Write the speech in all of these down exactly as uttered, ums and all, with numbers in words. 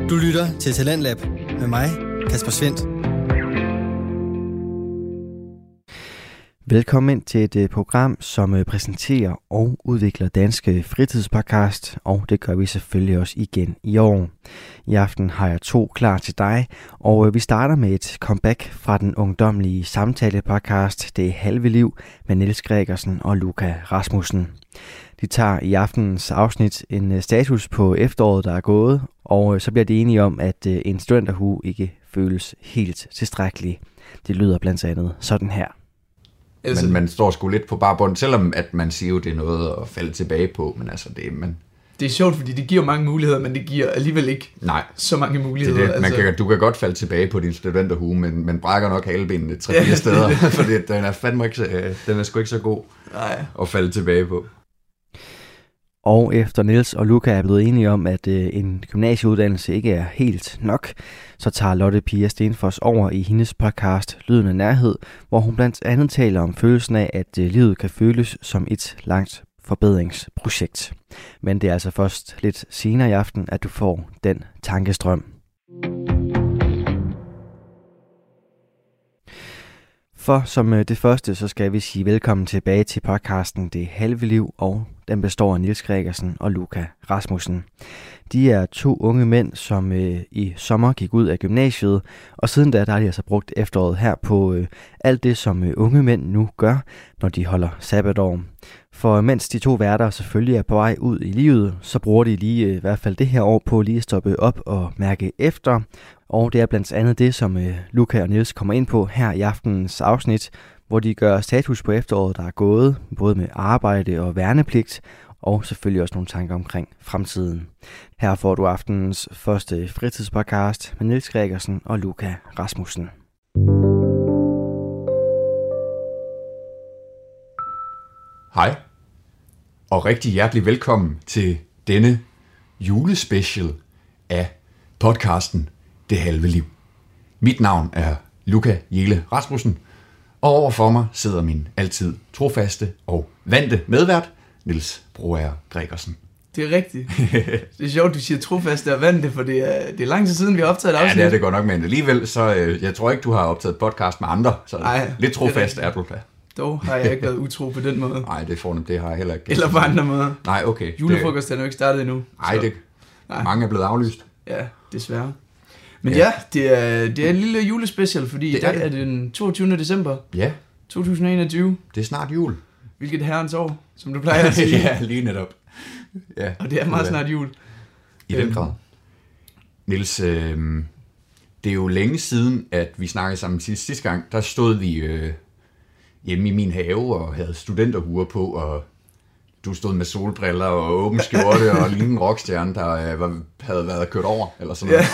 Du lytter til Talentlab med mig, Kasper Svendt. Velkommen til et program, som præsenterer og udvikler danske fritidspodcast, og det gør vi selvfølgelig også igen i år. I aften har jeg to klar til dig, og vi starter med et comeback fra den ungdomlige samtalepodcast Det Halve Liv med Niels Gregersen og Luca Rasmussen. De tager i aftenens afsnit en status på efteråret, der er gået, og så bliver de enige om, at en studenterhue ikke føles helt tilstrækkelig. Det lyder blandt andet sådan her. Men man står sgu lidt på bare bund, selvom at man siger jo, det er noget at falde tilbage på, men altså det, man... Det er sjovt, fordi det giver mange muligheder, men det giver alligevel ikke Nej, så mange muligheder. Det det. Man altså... kan, du kan godt falde tilbage på din studenterhue, men man brækker nok halebenene tre-fire ja, steder, fordi den er fandme ikke, den er sgu ikke så god Nej. at falde tilbage på. Og efter Niels og Luca er blevet enige om, at øh, en gymnasieuddannelse ikke er helt nok, så tager Lotte Pia Stenfoss over i hendes podcast Lyden af Nærhed, hvor hun blandt andet taler om følelsen af, at øh, livet kan føles som et langt forbedringsprojekt. Men det er altså først lidt senere i aften, at du får den tankestrøm. For som det første, så skal vi sige velkommen tilbage til podcasten Det Halve Liv, og den består af Niels Gregersen og Luca Rasmussen. De er to unge mænd, som øh, i sommer gik ud af gymnasiet, og siden da der har de altså brugt efteråret her på øh, alt det, som øh, unge mænd nu gør, når de holder sabbatår. For mens de to værter selvfølgelig er på vej ud i livet, så bruger de lige øh, i hvert fald det her år på lige at stoppe op og mærke efter. Og det er blandt andet det, som øh, Luca og Niels kommer ind på her i aftenens afsnit, hvor de gør status på efteråret, der er gået, både med arbejde og værnepligt, og selvfølgelig også nogle tanker omkring fremtiden. Her får du aftenens første fritidspodcast med Niels Gregersen og Luca Rasmussen. Hej, og rigtig hjertelig velkommen til denne julespecial af podcasten Det Halve Liv. Mit navn er Luca Jele Rasmussen, og overfor mig sidder min altid trofaste og vante medvært, Niels Broager Gregersen. Det er rigtigt. Det er sjovt, du siger trofaste og vante, for det er, det er lang tid siden, vi har optaget et afsnit. Ja, det er det godt nok, men alligevel, så øh, jeg tror ikke, du har optaget podcast med andre, så Ej, lidt trofast er, er du da. Dog har jeg ikke været utro på den måde. Nej, det er fornemt, det har jeg heller ikke. Eller på andre måder. Nej, okay. Julefrokost er jo ikke startet endnu. Nej, det Nej. Mange er blevet aflyst. Ja, desværre. Men ja, ja det, er, det er en lille julespecial, fordi det i dag er, er det den toogtyvende december ja. to tusind og enogtyve. Det er snart jul. Hvilket herrens år, som du plejer at sige. Ja, lige netop. Ja, og det er meget snart jul. I den grad. Niels, øh, det er jo længe siden, at vi snakkede sammen sidste, sidste gang. Der stod vi øh, hjemme i min have og havde studenterhuer på, og du stod med solbriller og åben skjorte og lignede en rockstjerne, der øh, var, havde været kørt over, eller sådan noget.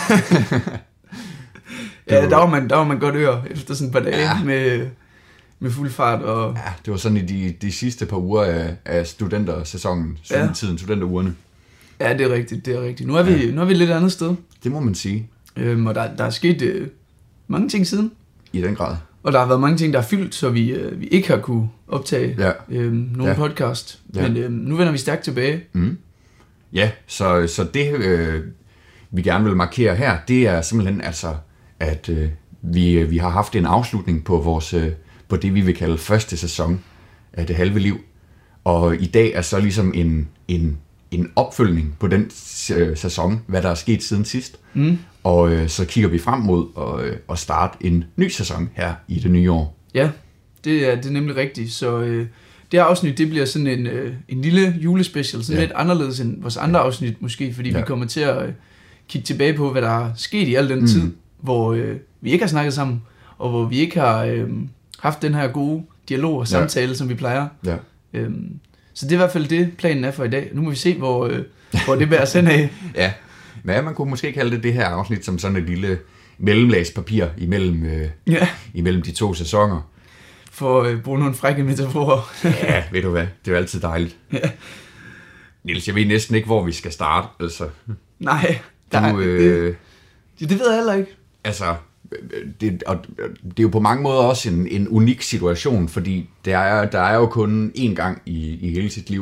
Ja, ja der, var man, der var man godt øre efter sådan et par dage ja. med, med fuld fart. Og... Ja, det var sådan i de, de sidste par uger af, af studentersæsonen, studentertiden, ja. studenterugerne. Ja, det er rigtigt, det er rigtigt. Nu er vi, ja. nu er vi et lidt andet sted. Det må man sige. Øhm, og der, der er sket øh, mange ting siden. I den grad. Og der har været mange ting, der er fyldt, så vi, øh, vi ikke har kunne optage ja. øhm, nogle ja. podcast. Ja. Men øh, nu vender vi stærkt tilbage. Mm. Ja, så, så det øh, vi gerne vil markere her, det er simpelthen altså, at øh, vi, vi har haft en afslutning på, vores, øh, på det, vi vil kalde første sæson af Det Halve Liv. Og i dag er så ligesom en, en, en opfølgning på den øh, sæson, hvad der er sket siden sidst. Mm. Og øh, så kigger vi frem mod at, øh, at starte en ny sæson her i det nye år. Ja, det er, det er nemlig rigtigt. Så øh, det her afsnit, det bliver sådan en, øh, en lille julespecial, sådan ja. lidt anderledes end vores andre afsnit måske, fordi ja. vi kommer til at øh, kigge tilbage på, hvad der er sket i al den mm. tid, hvor øh, vi ikke har snakket sammen, og hvor vi ikke har øh, haft den her gode dialog og samtale, ja. som vi plejer. Ja. Øhm, så det er i hvert fald det, planen er for i dag. Nu må vi se, hvor, øh, hvor det bærer sen af. Ja, men man kunne måske kalde det det her afsnit som sådan et lille mellemlagspapir imellem, øh, ja. imellem de to sæsoner. For at øh, bruge nogle frække metaforer. Ja, ved du hvad, det er jo altid dejligt. Ja. Niels, jeg ved næsten ikke, hvor vi skal starte. Altså. Nej, der du, er, øh, det, det ved jeg heller ikke. Altså, det, og det er jo på mange måder også en, en unik situation, fordi der er, der er jo kun én gang i, i hele sit liv,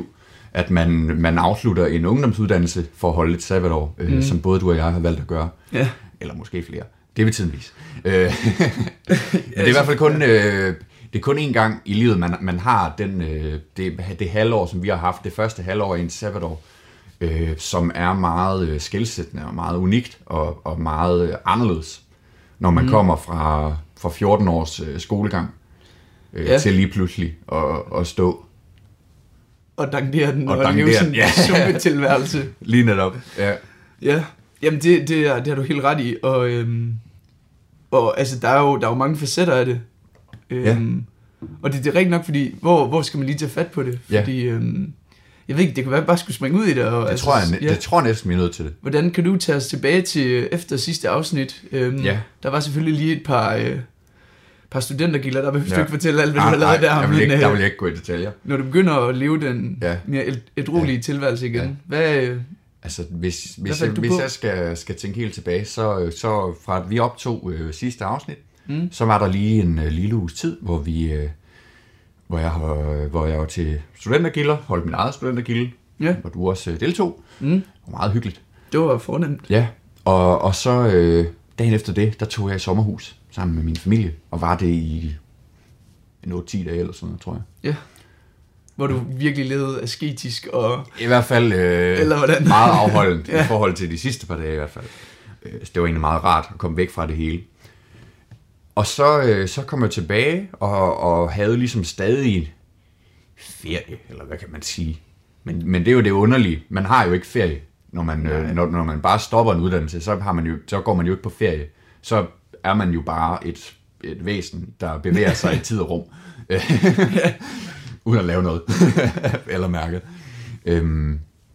at man, man afslutter en ungdomsuddannelse for at holde et sabbatår, øh, mm. som både du og jeg har valgt at gøre. Ja. Eller måske flere. Det vil tiden vise. Øh, men det er i hvert fald kun, øh, det er kun én gang i livet, man, man har den, øh, det, det halvår, som vi har haft, det første halvår i en sabbatår, øh, som er meget øh, skelsættende og meget unikt og, og meget øh, anderledes, når man mm. kommer fra, fra fjorten års øh, skolegang øh, ja. til lige pludselig at, at stå. Og dankere den, og, og leve sådan en ja. sumpetilværelse. Lige netop, ja. Ja, jamen det, det, er, det har du helt ret i, og, øhm, og altså, der er, jo, der er jo mange facetter af det. Øhm, ja. Og det, det er rigtigt nok, fordi, hvor, hvor skal man lige tage fat på det? Fordi, ja. øhm, jeg ved ikke, det kan være, at jeg bare skulle springe ud i det. Og, det, altså, tror jeg, ja. det tror jeg næsten, vi er nødt til det. Hvordan kan du tage os tilbage til efter sidste afsnit? Øhm, ja. Der var selvfølgelig lige et par... Øh, par studentergilder, der vil ja. ikke fortælle alt, hvad nej, du har lavet der. Jeg vil ikke, der vil jeg ikke gå i detaljer. Når du begynder at leve den ja. mere ædruelige ja. tilværelse igen, ja. hvad... Altså, hvis, hvis, jeg, hvis jeg skal, skal tænke helt tilbage, så, så fra at vi optog øh, sidste afsnit, mm. så var der lige en øh, lille uges tid, hvor vi, øh, hvor, jeg, øh, hvor jeg var til studentergilder, holdt min eget studentergilde, ja. hvor du også øh, deltog. Mm. Det var meget hyggeligt. Det var fornemt. Ja, og, og så øh, dagen efter det, der tog jeg i sommerhus sammen med min familie, og var det i otte ti dage eller sådan noget, tror jeg. Ja. Hvor du virkelig levede asketisk og... I hvert fald øh, eller hvordan? meget afholdent ja. i forhold til de sidste par dage i hvert fald. Øh, det var egentlig meget rart at komme væk fra det hele. Og så, øh, så kom jeg tilbage og, og havde ligesom stadig ferie, eller hvad kan man sige. Men, men det er jo det underlige. Man har jo ikke ferie, når man, øh, når, når man bare stopper en uddannelse, så, har man jo, så går man jo ikke på ferie. Så er man jo bare et, et væsen, der bevæger sig i tid og rum. Uden at lave noget. Eller mærket. Øhm,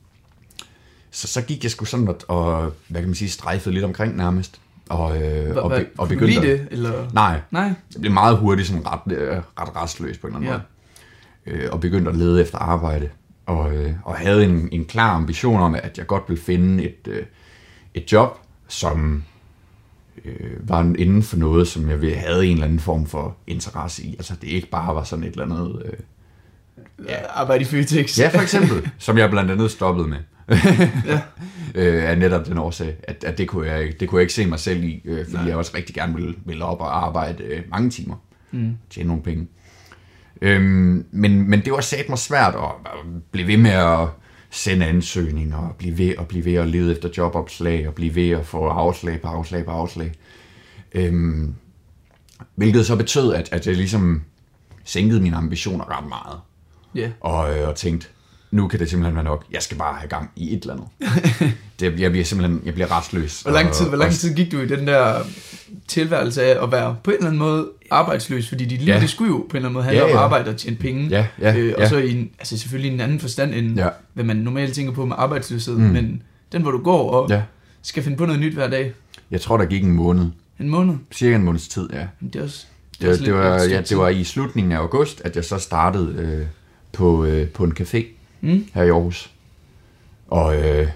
så, så gik jeg sgu sådan og, og hvad kan man sige, strejfede lidt omkring nærmest. Og, øh, hva, og, be, og begyndte begyndte det, eller? Nej, nej. Jeg blev meget hurtigt sådan ret, øh, ret restløs på en eller anden ja. måde. Øh, og begyndte at lede efter arbejde. Og, øh, og havde en, en klar ambition om, at jeg godt ville finde et, øh, et job, som øh, var inden for noget, som jeg havde en eller anden form for interesse i. Altså det ikke bare var sådan et eller andet... Øh, ja, arbejde i Føtex. Ja, for eksempel. Som jeg blandt andet stoppede med. ja. øh, er netop den årsag, at, at det, kunne jeg, det kunne jeg ikke se mig selv i, øh, fordi Nej. jeg også rigtig gerne ville, ville op og arbejde øh, mange timer. Mm. Tjene nogle penge. Øhm, men, men det var satme svært at, at blive ved med at sende ansøgninger, og blive ved og blive ved at lede efter jobopslag, og blive ved at få afslag på afslag på afslag. Øhm, hvilket så betød, at, at jeg ligesom sænkede mine ambitioner ret meget. Yeah. Og, øh, og tænkte, nu kan det simpelthen være nok. Jeg skal bare have gang i et eller andet. det, jeg bliver simpelthen jeg bliver restløs. Hvor lang tid, og, hvor lang tid gik du i den der tilværelse af at være på en eller anden måde arbejdsløs? Fordi dit liv, ja. det skulle jo på en eller anden måde handle ja, ja. om arbejde og tjene penge. Ja, ja, øh, og ja. så i en, altså selvfølgelig i en anden forstand, end ja. hvad man normalt tænker på med arbejdsløshed. Mm. Men den, hvor du går og ja. skal finde på noget nyt hver dag. Jeg tror, der gik en måned. En måned? Cirka en måneds tid, ja. Det er også... Det, det, det, var, ja, det var i slutningen af august, at jeg så startede øh, på, øh, på en café mm. her i Aarhus. Og, øh,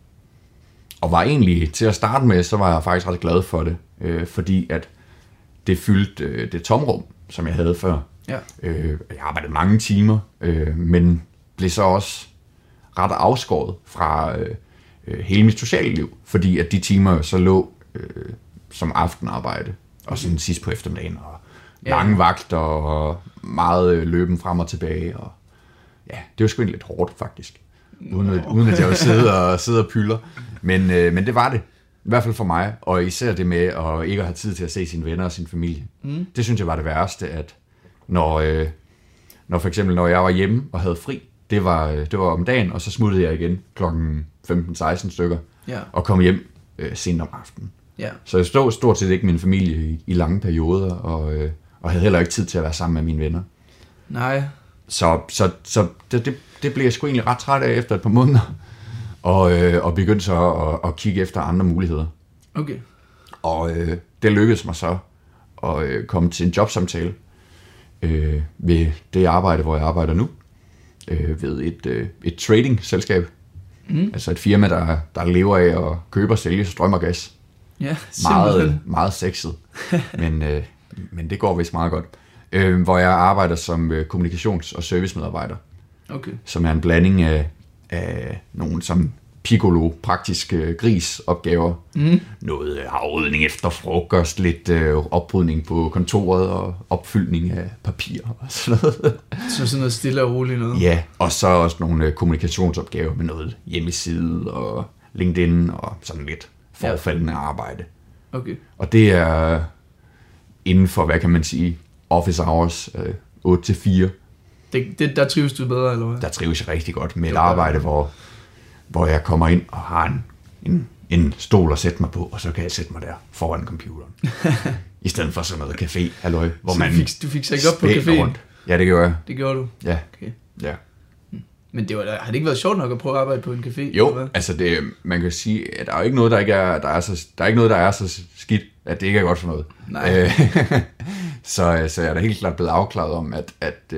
og var egentlig til at starte med, så var jeg faktisk ret glad for det. Øh, fordi at det fyldte øh, det tomrum, som jeg havde før. Ja. Øh, jeg arbejdede mange timer, øh, men blev så også ret afskåret fra øh, øh, hele mit sociale liv. Fordi at de timer så lå øh, som aftenarbejde. Og sådan sidst på eftermiddagen, og lange ja. vagter, og meget løben frem og tilbage, og ja, det var sgu lidt hårdt, faktisk. Uden at, uden at jeg ville sidde og, sidde og pylder. Men, øh, men det var det. I hvert fald for mig, og især det med at ikke have tid til at se sine venner og sin familie. Mm. Det synes jeg var det værste, at når, øh, når for eksempel, når jeg var hjemme og havde fri, det var, det var om dagen, og så smuttede jeg igen klokken femten seksten stykker, ja. og kom hjem øh, sent om aftenen. Ja. Så jeg stod stort set ikke min familie i, i lange perioder, og, øh, og havde heller ikke tid til at være sammen med mine venner. Nej. Så, så, så det, det, det blev jeg sgu egentlig ret træt af efter et par måneder, og, øh, og begyndte så at, at kigge efter andre muligheder. Okay. Og øh, det lykkedes mig så at øh, komme til en jobsamtale øh, ved det arbejde, hvor jeg arbejder nu, øh, ved et, øh, et trading-selskab. Mm. Altså et firma, der, der lever af at købe og sælge strøm og gas. Ja, meget, meget sexet, men, øh, men det går vist meget godt. Øh, hvor jeg arbejder som øh, kommunikations- og servicemedarbejder, okay. som er en blanding af af nogle som piccolo, praktiske grisopgaver. Mm. Noget afrydning efter frokost, lidt øh, oprydning på kontoret og opfyldning af papir og sådan noget. Så sådan noget stille og roligt noget? Ja, og så også nogle øh, kommunikationsopgaver med noget hjemmeside og LinkedIn og sådan lidt forfaldende ja. arbejde. Okay. Og det er inden for, hvad kan man sige, office hours, øh, otte til fire. Det, det, der trives du bedre, eller hvad? Der trives jeg rigtig godt med et arbejde, hvor, hvor jeg kommer ind og har en, en, en stol at sætte mig på, og så kan jeg sætte mig der foran computeren. I stedet for sådan noget café, halløj, hvor så man du fik, du fik sig ikke op på caféen? Rundt. Ja, det gjorde jeg. Det gjorde du? Ja. Okay. Ja. Men det var, har det ikke været sjovt nok at prøve at arbejde på en café? Jo, altså det, man kan sige, at der er ikke noget, der ikke er, der er så, der er ikke noget, der er så skidt, at det ikke er godt for noget. Nej. så, så jeg er da helt klart blevet afklaret om, at, at,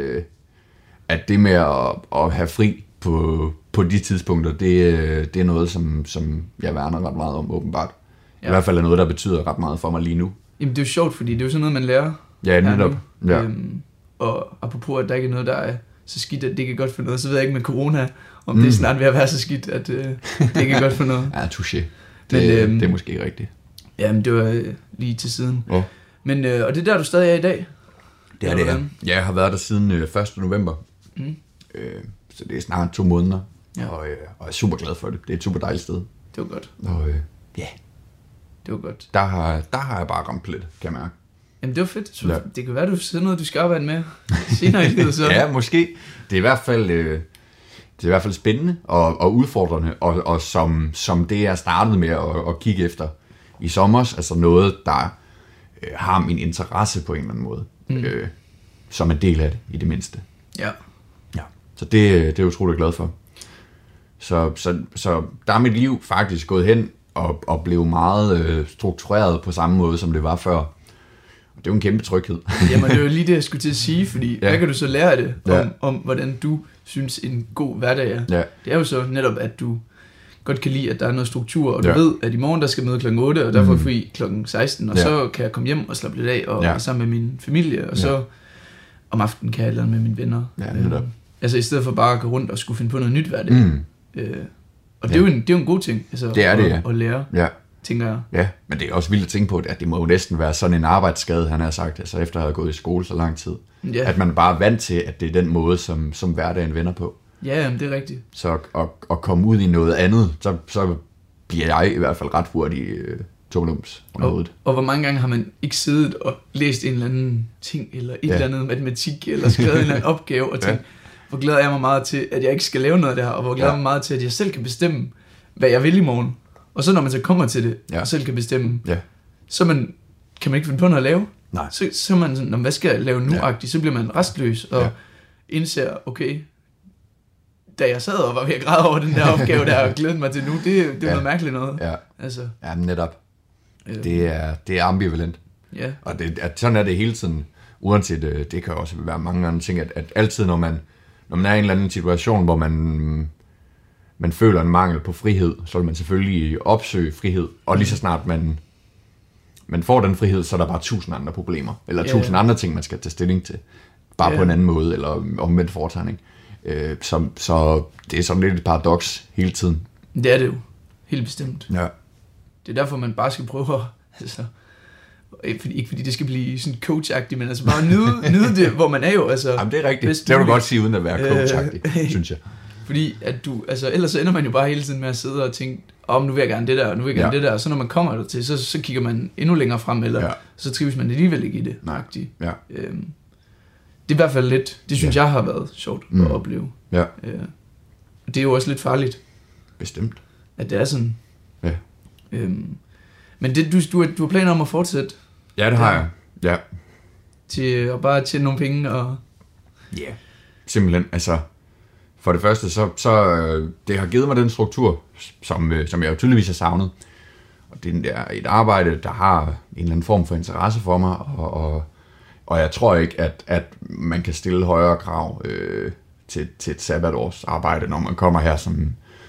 at det med at, at have fri på, på de tidspunkter, det, det er noget, som, som jeg værner ret meget om, åbenbart. Ja. I hvert fald er noget, der betyder ret meget for mig lige nu. Jamen det er jo sjovt, fordi det er jo sådan noget, man lærer. Ja, netop. Ja. Øhm, og apropos, at der ikke er noget, der er så skidt, at det ikke er godt for noget, så ved jeg ikke med corona, om mm. det er snart ved at være så skidt, at øh, det ikke er godt for noget. Ja, touché. Det, Men, øhm, det er måske ikke rigtigt. Jamen, det var øh, lige til siden. Ja. Men, øh, og det er der, du stadig er i dag? Det er det, ja. Jeg har været der siden øh, første november. Mm. Øh, så det er snart to måneder. Ja. Og, øh, og jeg er super glad for det. Det er et super dejligt sted. Det var godt. Og øh, ja, det var godt. Der har, der har jeg bare ramt plet, kan jeg mærke. Jamen det var fedt. Så ja. Det kan være, du sidder noget, du skal arbejde med senere i livet. Så. Ja, måske. Det er i hvert fald, øh, det er i hvert fald spændende og, og udfordrende, og, og som, som det, jeg startede med at, at kigge efter i sommer, altså noget, der øh, har min interesse på en eller anden måde, mm. øh, som en del af det, i det mindste. Ja. Ja. Så det, det er jeg utroligt glad for. Så, så, så der er mit liv faktisk gået hen og, og blev meget øh, struktureret på samme måde, som det var før. Det er jo en kæmpe tryghed. Jamen, det er jo lige det, jeg skulle til at sige, fordi ja. Hvad kan du så lære af det, om, ja. om hvordan du synes, en god hverdag er? Ja. Det er jo så netop, at du godt kan lide, at der er noget struktur, og du ja. ved, at i morgen, der skal møde klokken otte, og derfor er fri klokken seksten, og ja. så kan jeg komme hjem og slappe lidt af, og ja. sammen med min familie, og så ja. om aftenen kan jeg eller med mine venner. Ja, netop. Øh, altså i stedet for bare at gå rundt og skulle finde på noget nyt hver dag. Mm. Øh, og det er, ja. jo en, det er jo en god ting, altså, det er det, ja. at, at lære. Ja. Tænker jeg. Ja, men det er også vildt at tænke på, at det må jo næsten være sådan en arbejdsskade, han har sagt, altså efter at have gået i skole så lang tid. Ja. At man bare er vant til, at det er den måde, som, som hverdagen vender på. Ja, jamen, det er rigtigt. Så at, at komme ud i noget andet, så, så bliver jeg i hvert fald ret hurtigt øh, tomlums under hovedet. Og hvor mange gange har man ikke siddet og læst en eller anden ting, eller et ja. eller andet matematik, eller skrevet en eller anden opgave, og tænkt, ja. hvor glæder jeg mig meget til, at jeg ikke skal lave noget af det her, og hvor glæder jeg ja. mig meget til, at jeg selv kan bestemme, hvad jeg vil i morgen. Og så når man så kommer til det, ja. og selv kan bestemme, ja. så man, kan man ikke finde på noget at lave. Nej. Så, så er man sådan, hvad skal jeg lave nu-agtigt? Ja. Så bliver man restløs og ja. indser, okay, da jeg sad og var ved at græde over den der opgave, der og glædede mig til nu, det, det er ja. noget mærkeligt noget. Ja, altså. ja netop. Øh. Det, er, det er ambivalent. Ja. Og det, at sådan er det hele tiden, uanset, det kan også være mange andre ting, at, at altid når man, når man er i en eller anden situation, hvor man... man føler en mangel på frihed, så vil man selvfølgelig opsøge frihed, og lige så snart man, man får den frihed, så er der bare tusind andre problemer, eller yeah. tusind andre ting, man skal tage stilling til, bare yeah. på en anden måde, eller omvendt foretegning. Øh, så, så det er sådan lidt et paradoks hele tiden. Det er det jo, helt bestemt. Ja. Det er derfor, man bare skal prøve at, altså, ikke fordi det skal blive sådan coach-agtigt, men altså bare nyde, nyde det, hvor man er jo. Altså, jamen det er rigtigt, det vil du godt sige, uden at være coach-agtigt, øh, synes jeg. Fordi at du, altså ellers så ender man jo bare hele tiden med at sidde og tænke, om oh, nu vil jeg gerne det der, og nu vil jeg gerne ja. det der, og så når man kommer der til, så, så kigger man endnu længere frem, eller ja. så trives man alligevel ikke i det. Ja. Øhm, det er i hvert fald lidt, det synes ja. jeg har været sjovt mm. at opleve. Ja. Øh, det er jo også lidt farligt. Bestemt. At det er sådan. Ja. Øhm, men det, du, du, du har planer om at fortsætte? Ja, det har jeg. Ja. Til at bare tjene nogle penge og... Ja, yeah. simpelthen, altså... For det første, så, så det har givet mig den struktur, som, som jeg jo tydeligvis har savnet. Og det er et arbejde, der har en eller anden form for interesse for mig, og, og, og jeg tror ikke, at, at man kan stille højere krav øh, til, til et sabbatårs arbejde, når man kommer her som,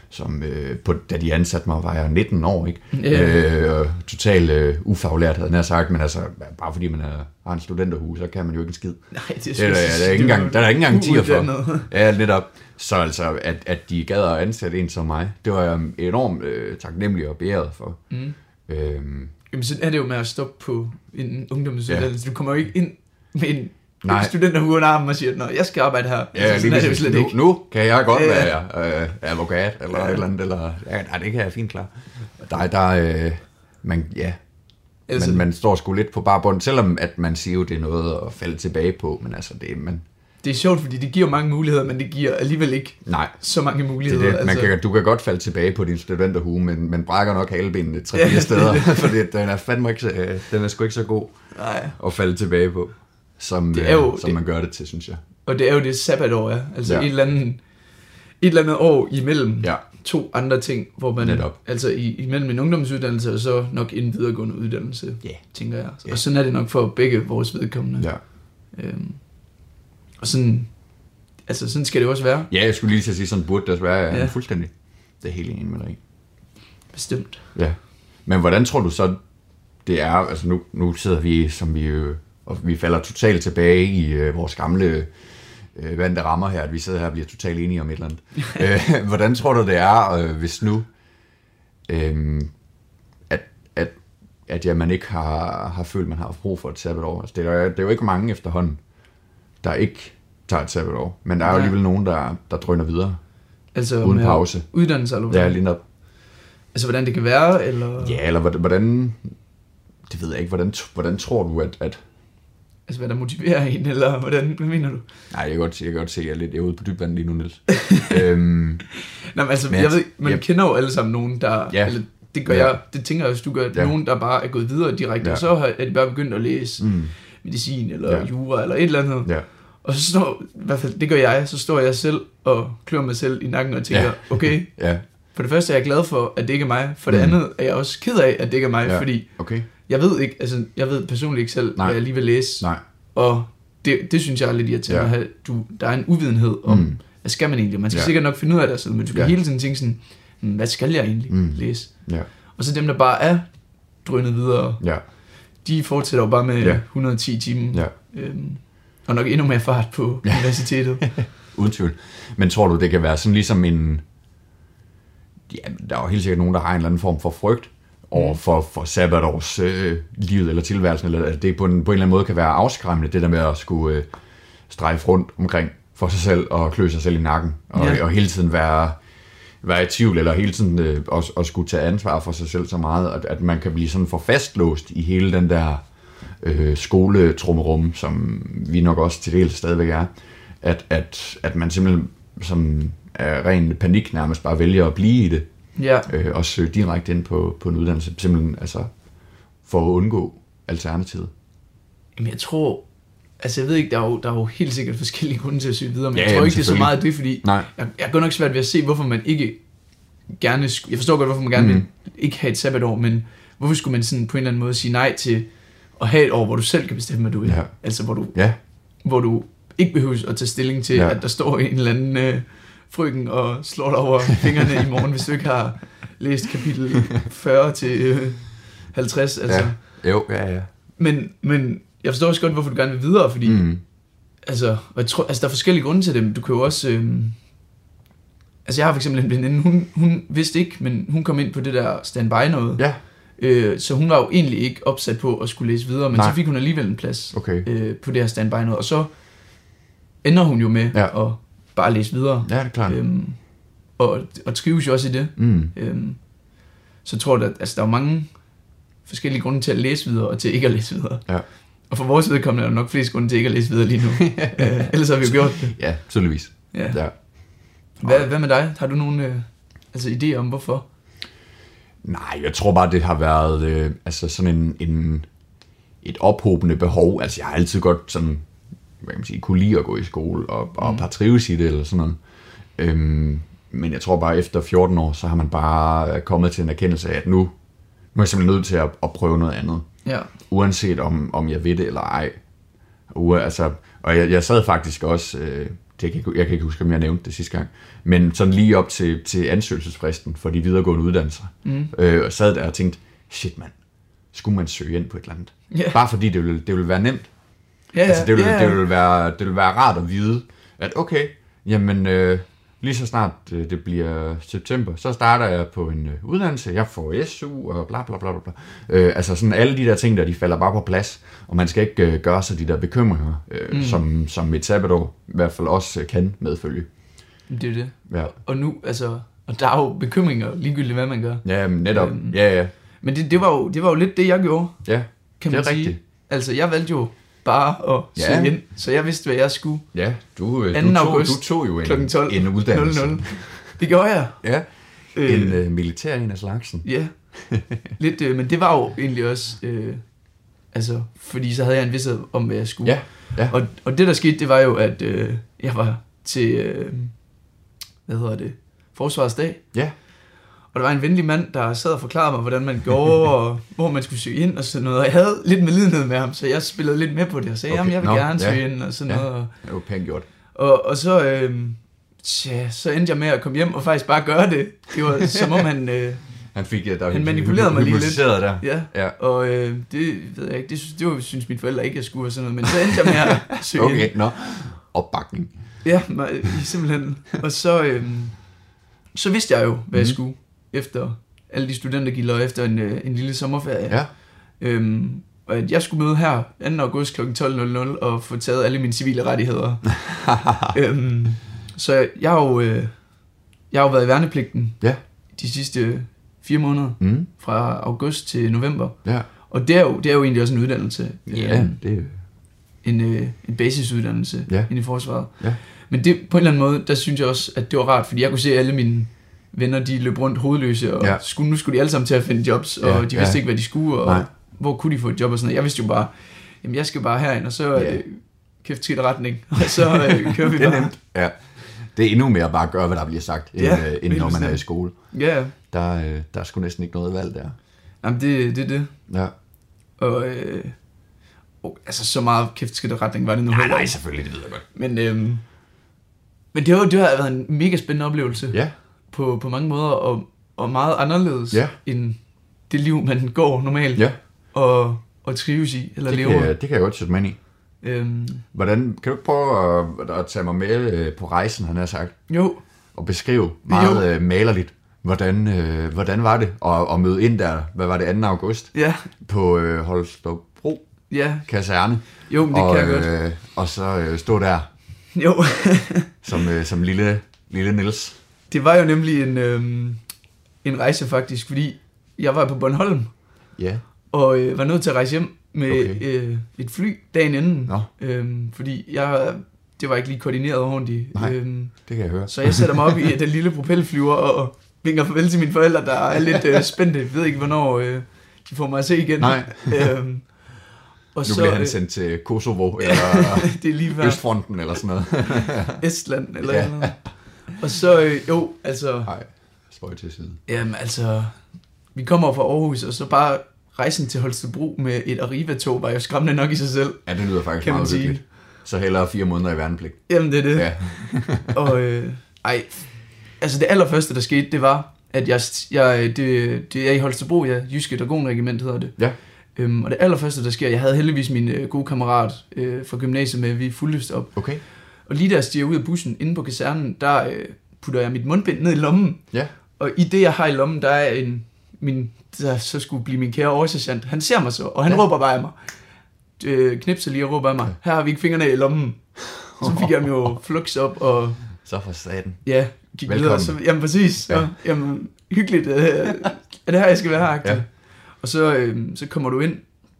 som øh, på, da de ansatte mig, var jeg nitten år, ikke? Yeah. Øh, totalt øh, ufaglært, havde jeg sagt, men altså, bare fordi man er, har en studenterhus, så kan man jo ikke en skid. Nej, det er, det er, der, der, er ikke engang, der er ikke engang tier for. Ja, netop. Så altså, at, at de gad at ansætte en som mig, det var jeg enormt øh, taknemmelig og beæret for. Mm. Øhm, Jamen, så er det jo med at stoppe på en ungdomsuddannelse. Ja. Du kommer jo ikke ind med en Nej. studenterhue under armen og siger, nå, jeg skal arbejde her. Ja, lige er det jo slet nu, ikke. Nu kan jeg godt ja. være øh, advokat, eller ja. et eller andet, eller, ja, nej, det kan jeg fint klare. Der, der, øh, man, ja, altså, man, man står sgu lidt på bare bund, selvom at man siger jo, det er noget at falde tilbage på, men altså, det, man, det er sjovt, fordi det giver mange muligheder, men det giver alligevel ikke nej, så mange muligheder. Det det. Man altså. kan, du kan godt falde tilbage på din studenterhue, men man brækker nok halebenene tre-fire ja, steder, fordi den er fandme ikke, den er sgu ikke så god nej. at falde tilbage på, som, det er jo, øh, som det, man gør det til, synes jeg. Og det er jo det sabbatår, ja. Altså ja. et, eller andet, et eller andet år imellem ja. to andre ting, hvor man, netop. altså i, imellem en ungdomsuddannelse og så nok en videregående uddannelse, yeah. tænker jeg. Yeah. Og sådan er det nok for begge vores vedkommende. Ja. Øhm, Og sådan, altså sådan skal det også være. Ja, jeg skulle lige til at sige, sådan burde det også være. Ja. Ja. Fuldstændig. Det er helt enig med dig. Bestemt. Ja. Men hvordan tror du så, det er, altså nu, nu sidder vi, som vi jo, og vi falder totalt tilbage i øh, vores gamle øh, vante rammer her, at vi sidder her og bliver totalt enige om et eller andet. øh, hvordan tror du, det er, øh, hvis nu, øh, at, at, at ja, man ikke har, har følt, man har brug for et sabbatår? Altså, det, er, det er jo ikke mange efterhånden, der ikke tager et sabbatår, men der er jo alligevel nogen, der, der drøner videre, altså uden pause. Uddannelse eller hvad? Ja, lige op. Altså, hvordan det kan være, eller? Ja, eller hvordan, det ved jeg ikke, hvordan, hvordan tror du, at, at... Altså, hvad der motiverer en, eller hvordan, hvad mener du? Nej, jeg kan godt, jeg kan godt se, at jeg er lidt jeg er ude på dybt vand lige nu, Niels. øhm, Nå, men altså, men jeg ved, man ja. kender jo alle sammen nogen, der, ja. eller det gør ja. jeg, det tænker jeg, hvis du gør, ja. nogen, der bare er gået videre direkte, ja. og så er de bare begyndt at læse mm. medicin, eller ja. jura, eller et eller andet. Ja. Og så står, i hvert fald, det gør jeg, så står jeg selv og klør mig selv i nakken og tænker, ja. okay, ja. for det første er jeg glad for, at det ikke er mig, for det mm. andet er jeg også ked af, at det ikke er mig, ja. fordi okay. jeg ved ikke, altså jeg ved personligt ikke selv, Nej. hvad jeg lige vil læse, Nej. og det, det synes jeg er lidt irriterende, ja. at have, du, der er en uvidenhed om, mm. hvad skal man egentlig, man skal ja. sikkert nok finde ud af det selv, men du skal ja. hele tiden tænke sådan, hvad skal jeg egentlig mm. læse? Ja. Og så dem, der bare er drønet videre, ja. de fortsætter jo bare med ja. et hundrede og ti timer, ja. øhm, og nok endnu mere fart på ja. universitetet. Uden tvivl. Men tror du, det kan være sådan ligesom en... Ja, der er jo helt sikkert nogen, der har en eller anden form for frygt over for, for sabbatårs øh, livet eller tilværelsen, eller at det på en, på en eller anden måde kan være afskræmmende, det der med at skulle øh, strejfe rundt omkring for sig selv og klø sig selv i nakken, og, ja. og hele tiden være, være i tvivl, eller hele tiden øh, også, også skulle tage ansvar for sig selv så meget, at, at man kan blive sådan for fastlåst i hele den der øh, skoletrummerum, som vi nok også til del stadigvæk er, at, at, at man simpelthen som af ren panik nærmest bare vælger at blive i det, ja. øh, og søge direkte ind på, på en uddannelse, simpelthen altså for at undgå alternativet. Jamen jeg tror, altså jeg ved ikke, der er jo, der er jo helt sikkert forskellige grunde til at søge videre, men ja, jeg tror jamen, ikke, det er så meget af det, fordi Nej. jeg, jeg går nok svært ved at se, hvorfor man ikke gerne, jeg forstår godt, hvorfor man gerne mm. vil ikke have et sabbatår, men hvorfor skulle man sådan på en eller anden måde sige nej til at have et år, hvor du selv kan bestemme, hvad du vil. Ja. Altså hvor du, ja. hvor du ikke behøver at tage stilling til, ja. at der står en eller anden øh, frøken og slår dig over fingrene i morgen, hvis du ikke har læst kapitel fyrre til halvtreds. Altså. Ja. Jo, ja, ja. Men, men jeg forstår også godt, hvorfor du gerne vil videre, fordi mm. altså, jeg tror, altså, der er forskellige grunde til det. Du kan jo også... Øh, altså jeg har for eksempel en veninde, hun, hun vidste ikke, men hun kom ind på det der standby noget. Ja. Øh, så hun var jo egentlig ikke opsat på at skulle læse videre, men Nej. så fik hun alligevel en plads okay. øh, på det her standby noget. Og så ender hun jo med ja. at bare læse videre. Ja, det er klart. Øhm, og, og trives jo også i det. Mm. Øhm, så tror jeg, at altså, der er mange forskellige grunde til at læse videre, og til ikke at læse videre. Ja. Og for vores vedkommende er der nok flest grunde til ikke at læse videre lige nu. øh, ellers har vi jo gjort det. Ja, tydeligvis. Ja. Ja. Hvad, hvad med dig? Har du nogle øh, altså, idéer om, hvorfor? Nej, jeg tror bare, det har været øh, altså sådan en, en, et ophobende behov. Altså, jeg har altid godt sådan, hvad kan man sige, kunne lide at gå i skole, og, og mm. bare trives i det, eller sådan noget. Øhm, men jeg tror bare, efter fjorten år, så har man bare kommet til en erkendelse af, at nu, nu er jeg simpelthen nødt til at, at prøve noget andet. Ja. Uanset om, om jeg ved det eller ej. Ua, altså, og jeg, jeg sad faktisk også, øh, det kan, jeg kan ikke huske, om jeg nævnte det sidste gang, men sådan lige op til, til ansøgelsesfristen for de videregående uddannelser, mm. øh, og sad der og tænkte, shit mand, skulle man søge ind på et eller andet? Yeah. Bare fordi det ville, det ville være nemt. Yeah, altså, det, ville, yeah. det, ville være, det ville være rart at vide, at okay, jamen øh, lige så snart øh, det bliver september, så starter jeg på en øh, uddannelse, jeg får S U og bla bla bla bla. Øh, altså sådan alle de der ting, der de falder bare på plads, og man skal ikke øh, gøre sig de der bekymringer, øh, mm. som, som et sabbatår i hvert fald også øh, kan medfølge. Det er det. Ja. Og nu, altså, og der er jo bekymringer, ligegyldigt hvad man gør. Ja, men netop. Øhm, ja, ja. Men det, det, var jo, det var jo lidt det, jeg gjorde. Ja, kan det man er sige. Rigtigt. Altså, jeg valgte jo bare at ja. søge ind, så jeg vidste, hvad jeg skulle. Ja, du, du, tog, du tog jo en, tolv, en uddannelse. nul nul Det gjorde jeg. Ja, en øh, uh, militær en af slagsen. Ja, lidt, øh, men det var jo egentlig også, øh, altså, fordi så havde jeg en vidsthed om, hvad jeg skulle. Ja, ja. Og, og det, der skete, det var jo, at øh, jeg var til, øh, hvad hedder det, Forsvarets dag. Ja. Og der var en venlig mand, der sad og forklarede mig, hvordan man gjorde, og hvor man skulle søge ind og sådan noget. Og jeg havde lidt medlidenhed med ham, så jeg spillede lidt med på det og sagde, okay. jamen jeg vil no, gerne søge yeah. ind og sådan yeah. noget. Det var pænt gjort. Og, og så, øh, tja, så endte jeg med at komme hjem og faktisk bare gøre det. Det var som om han... Øh, han fik der han manipulerede mig lige lidt. Der. Ja, ja. Og øh, det ved jeg ikke, det, det var, synes mine forældre ikke, jeg skulle og sådan noget. Men så endte jeg med at søge okay, ind. nå. No. Opbakning. Ja, simpelthen. Og så, øh, så vidste jeg jo, hvad mm. jeg skulle. Efter alle de studentergilder efter en, en lille sommerferie. Ja. Øhm, og at jeg skulle møde her anden august klokken tolv og få taget alle mine civile rettigheder. øhm, så jeg har jo øh, jeg har jo været i værnepligten ja. de sidste fire måneder mm. fra august til november. Ja. Og det er jo det er jo egentlig også en uddannelse. Ja, øhm, det er en øh, en basisuddannelse ja. inde i forsvaret. Ja. Men det på en eller anden måde, der synes jeg også at det var rart, fordi jeg kunne se alle mine venner, de løb rundt hovedløse, og ja. skulle, nu skulle de alle sammen til at finde jobs, og ja, de vidste ja. ikke, hvad de skulle, og Nej. hvor kunne de få et job og sådan noget. Jeg vidste jo bare, jamen jeg skal bare herind, og så ja. øh, kæft skidt retning, og så øh, kører vi det er bare. Nemt. Ja. Det er endnu mere bare at gøre, hvad der bliver sagt, end, ja, øh, end når man er i skole. Ja. Der, øh, der er sgu næsten ikke noget valg der. Jamen det, det er det. Ja. Og øh, oh, altså så meget kæft skidt retning var det nu. Nej, nej, selvfølgelig, det ved jeg godt. Men, øh, men det har det har været en mega spændende oplevelse. Ja. På, på mange måder, og, og meget anderledes ja. end det liv, man går normalt ja. og, og trives i, eller det lever. Kan, det kan jeg godt sætte mig ind i. Øhm. Hvordan, kan du ikke prøve at, at tage mig med på rejsen, han har sagt? Jo. Og beskrive meget jo. malerligt, hvordan, øh, hvordan var det at, at møde ind der, hvad var det, anden august? Ja. På øh, Holstebro ja. kaserne. Jo, men det og, kan jeg øh, godt. Og så øh, stå der. Jo. som, øh, som lille, lille Niels. Det var jo nemlig en, øhm, en rejse faktisk, fordi jeg var på Bornholm, ja. og øh, var nødt til at rejse hjem med okay. øh, et fly dagen inden, Nå. øhm, fordi jeg, det var ikke lige koordineret ordentligt. Nej, øhm, det kan jeg høre. Så jeg sætter mig op i den lille propelflyver og vinker farvel til mine forældre, der er lidt øh, spændte. Jeg ved ikke, hvornår øh, de får mig at se igen. Nej. øhm, og nu så, bliver han sendt til Kosovo, eller det er lige Østfronten, eller sådan noget. Estland, eller ja. noget. Og så, øh, jo, altså... Nej, spøj til side. Jamen, altså... Vi kommer fra Aarhus, og så bare rejsen til Holstebro med et Arriva-tog var jo skræmmende nok i sig selv. Ja, det lyder faktisk meget hyggeligt. Så hellere fire måneder i værnepligt. Jamen, det er det. Ja. og, øh, ej... Altså, det allerførste, der skete, det var, at jeg... jeg det, det er i Holstebro, ja. Jyske Dragonregiment hedder det. Ja. Øhm, og det allerførste, der sker... Jeg havde heldigvis min øh, gode kammerat øh, fra gymnasiet med, vi fulgte op. Okay. Og lige der stiger ud af bussen, inde på kasernen, der øh, putter jeg mit mundbind ned i lommen. Ja. Og i det, jeg har i lommen, der er en, min, der så skulle blive min kære oversergeant. Han ser mig så, og han ja. råber bare af mig. Øh, knipser lige og råber af mig. Her har vi ikke fingrene i lommen. Så fik jeg dem jo flux op, og... Så for staten. Ja, gik videre. Så, jamen præcis. Ja. Jamen, hyggeligt. Øh, er det her, jeg skal være her? Ja. Og så, øh, så kommer du ind,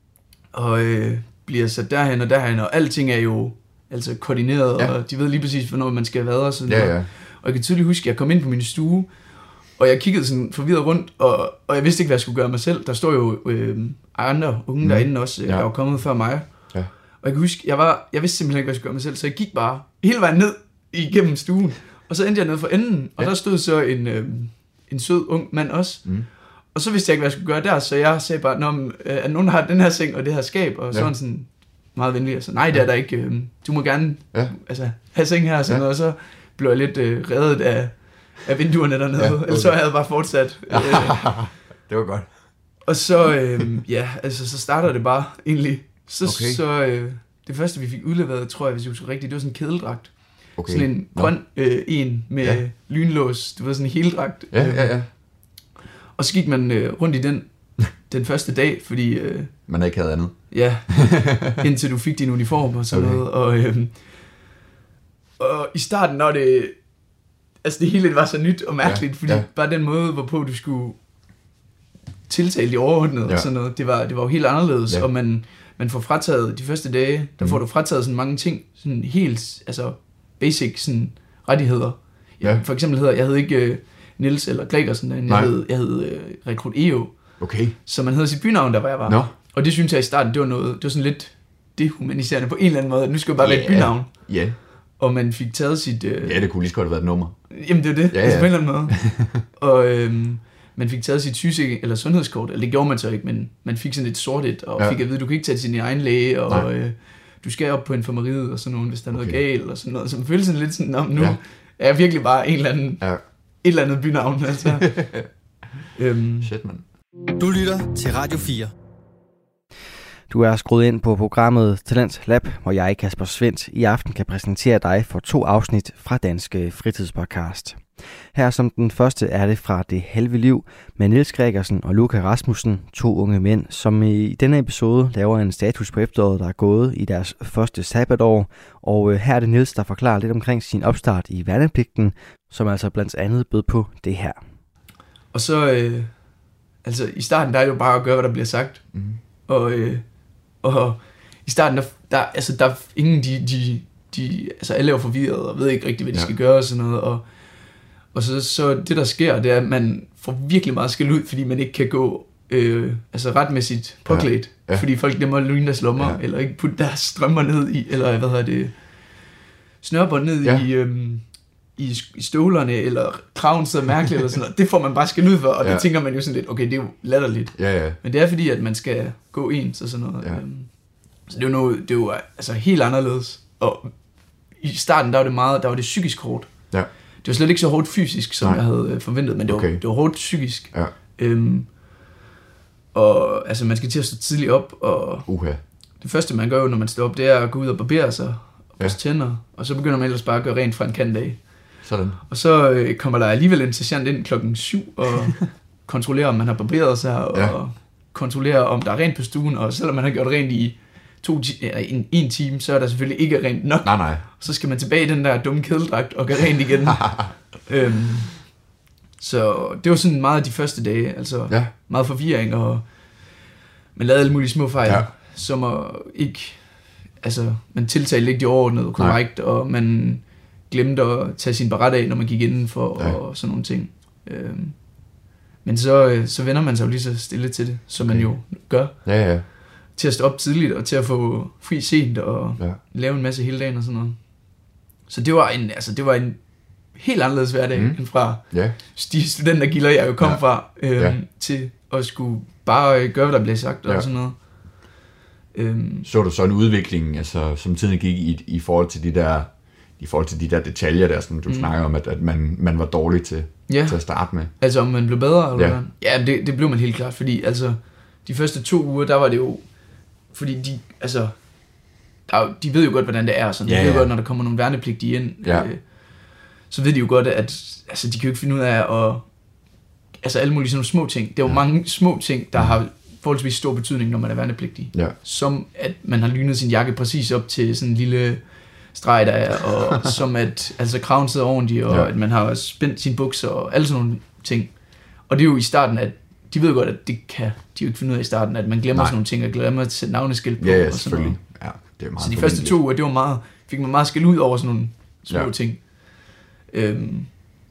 og øh, bliver sat derhen og derhen, og alting er jo... altså koordineret, ja. Og de ved lige præcis, hvornår man skal være og sådan ja, noget. Ja. Og jeg kan tydeligt huske, at jeg kom ind på min stue, og jeg kiggede sådan forvirret rundt, og, og jeg vidste ikke, hvad jeg skulle gøre mig selv. Der står jo øh, andre unge mm. derinde også, ja. Der var kommet før mig. Ja. Og jeg kan huske, jeg, var, jeg vidste simpelthen ikke, hvad jeg skulle gøre mig selv, så jeg gik bare hele vejen ned igennem stuen, og så endte jeg nede for enden, og ja. Der stod så en, øh, en sød ung mand også. Mm. Og så vidste jeg ikke, hvad jeg skulle gøre der, så jeg sagde bare, at nogen har den her seng og det her skab, og sådan ja. sådan, meget venlig, og så, nej, det er der ikke, øh, du må gerne ja. altså, have seng her, og sådan ja. noget, og så blev jeg lidt øh, reddet af, af vinduerne dernede, ja, okay. Ellers så havde jeg bare fortsat. Øh, det var godt. Og så, øh, ja, altså, så starter det bare, egentlig. Så, okay. så øh, det første, vi fik udleveret, tror jeg, hvis jeg husker rigtigt, det var sådan en kedeldragt. Okay. Sådan en no. grøn øh, en med ja. lynlås, du ved, sådan en heldragt. Ja, ja, ja. Og så gik man øh, rundt i den den første dag, fordi... Øh, man ikke havde andet. Ja, indtil du fik din uniform og sådan okay. noget. Og, øh, og i starten, når det... Altså det hele var så nyt og mærkeligt, ja, fordi ja. bare den måde, hvorpå du skulle tiltale de overordnede ja. og sådan noget, det var, det var jo helt anderledes, ja. og man, man får frataget de første dage, der mm. får du frataget sådan mange ting, sådan helt, altså basic sådan rettigheder. Ja. For eksempel hedder, jeg hed ikke øh, Niels eller Gregersen, jeg Nej. hed, jeg hed øh, Rekrut E O. Okay. Så man hedder sit bynavn, der hvor jeg var. No. Og det synes jeg i starten, det var noget, det var sådan lidt dehumaniserende på en eller anden måde. Nu skal jeg bare yeah. være et bynavn. Ja. Yeah. Og man fik taget sit... Øh... Ja, det kunne lige så godt have været et nummer. Jamen det er det, ja, altså ja. på en eller anden måde. og øhm, man fik taget sit syge- eller sundhedskort, eller det gjorde man så ikke, men man fik sådan et sort et, og ja. fik at vide, du kan ikke tage til sin egen læge, og øh, du skal op på infirmeriet og sådan noget, hvis der er noget okay. galt, og sådan noget. Så man følte sådan lidt sådan, om nu ja. er jeg virkelig bare en eller anden, ja. et eller andet bynavn, altså. øhm. Shit, man. Du lytter til Radio fire. Du er skruet ind på programmet Talent Lab, hvor jeg, Kasper Svendt, i aften kan præsentere dig for to afsnit fra Danske Fritidspodcast. Her som den første er det fra Det Halve Liv med Niels Gregersen og Luca Rasmussen, to unge mænd, som i denne episode laver en status på efteråret, der er gået i deres første sabbatår. Og her er det Niels, der forklarer lidt omkring sin opstart i værnepligten, som altså blandt andet bød på det her. Og så, øh, altså i starten, der er jo bare at gøre, hvad der bliver sagt. Mm. Og, øh, og i starten, der, der, altså, der er ingen, de, de, de, altså alle er jo forvirret og ved ikke rigtig, hvad de ja. skal gøre og sådan noget. Og, og så, så det, der sker, det er, at man får virkelig meget skæld ud, fordi man ikke kan gå øh, altså retmæssigt påklædt. Ja. Ja. Fordi folk glemmer at lyne deres lommer, ja. eller ikke putte deres strømmer ned i, eller hvad hedder det, snørbånd ned ja. i... Øh, I, i støvlerne, eller kraven sidder mærkeligt, eller sådan noget. Det får man bare skæld ud for, og ja. det tænker man jo sådan lidt, okay, det er jo latterligt. Ja, ja. Men det er fordi, at man skal gå ens og sådan noget. Ja. Så det er jo noget, det er jo altså helt anderledes. Og i starten, der var det meget, der var det psykisk hårdt. Ja. Det var slet ikke så hårdt fysisk, som Nej. jeg havde forventet, men det var, okay. det var hårdt psykisk. Ja. Øhm, og altså, man skal til at stå tidligt op, og uh-huh. det første, man gør jo, når man står op, det er at gå ud og barbere sig, og børste ja. tænder, og så begynder man ellers bare at gøre rent fra en kant af. Sådan. Og så øh, kommer der alligevel en sergeant ind klokken syv og kontrollerer, om man har barberet sig, og ja. kontrollerer, om der er rent på stuen, og selvom man har gjort rent i to ti- eller en, en time, så er der selvfølgelig ikke rent nok. Nej, nej. Så skal man tilbage i den der dumme kedeldragt og gøre rent igen. øhm, så det var sådan meget de første dage, altså ja. meget forvirring, og man lavede alle mulige små fejl, ja. som at ikke, altså man tiltalte ikke de overordnede korrekt, nej. og man glemte at tage sin baret af, når man gik indenfor, ja. og sådan nogle ting. Øhm, men så, så vender man sig jo lige så stille til det, som okay. man jo gør. Ja, ja. Til at stå op tidligt, og til at få fri sent, og ja. lave en masse hele dagen og sådan noget. Så det var en, altså det var en helt anderledes hverdag, mm. end fra ja. de studentergilder, jeg jo kom ja. fra, øhm, ja. til at skulle bare gøre, hvad der blev sagt, ja. og sådan noget. Øhm, så du så en udvikling, altså, som tiden gik i, i forhold til de der i forhold til de der detaljer der, som du mm. snakker om, at, at man, man var dårlig til, ja. til at starte med. Altså om man blev bedre, eller ja. hvad? Ja, det, det blev man helt klart, fordi altså, de første to uger, der var det jo, fordi de, altså, der, de ved jo godt, hvordan det er, sådan. De ja, ved jo ja. godt, når der kommer nogle værnepligtige ind, ja. øh, så ved de jo godt, at altså, de kan jo ikke finde ud af at, altså alle mulige sådan nogle små ting. Det er jo ja. mange små ting, der har forholdsvis stor betydning, når man er værnepligtig. Ja. Som at man har lynet sin jakke præcis op til sådan en lille streg, der er, og som at altså kraven sidder ordentligt, og ja. at man har spændt sine bukser, og alle sådan nogle ting. Og det er jo i starten, at de ved godt, at det kan de jo ikke finde ud af i starten, at man glemmer Nej. sådan nogle ting, og glemmer at sætte navneskilt på. Ja, ja, og sådan noget. Ja, det er meget så de første to uger, det var meget, fik man meget skæld ud over sådan nogle små ja. ting. Øhm,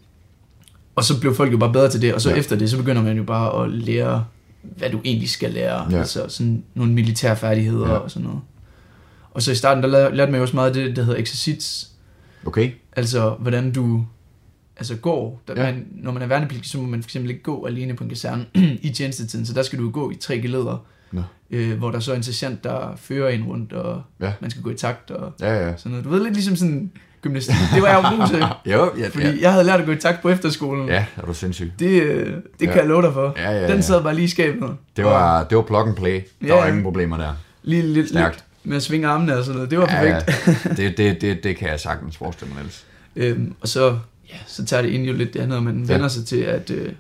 og så blev folk jo bare bedre til det, og så ja. efter det, så begynder man jo bare at lære, hvad du egentlig skal lære. Ja. Altså sådan nogle militære færdigheder ja. og sådan noget. Og så i starten, der lærte man jo også meget af det, der hedder exercits. Okay. Altså, hvordan du altså går. Der, ja. man, når man er værnepligtig, så må man for eksempel ikke gå alene på en kaserne i tjenestetiden, så der skal du gå i tre geleder Nå. øh, hvor der så er en sergeant, der fører en rundt, og Ja. man skal gå i takt og Ja, ja. sådan noget. Du ved, lidt ligesom sådan gymnastik. Det var jeg jo god til, Jo, ja, fordi ja. jeg havde lært at gå i takt på efterskolen. Ja, er du sindssyg. Det, øh, det kan Ja. jeg love dig for. Ja, ja, Den ja. sad bare lige i skabet. Det var, det var plug and play. Der Ja, var ja. ingen problemer der. Lige lidt, Stærkt. lidt med at svinge armene og sådan noget. Det var Ja, perfekt. ja. Det, det, det, det kan jeg sagtens forestille mig, Niels. Øhm, og så, ja, så tager det ind jo lidt det andet, og man Ja. vender sig til, at, øh,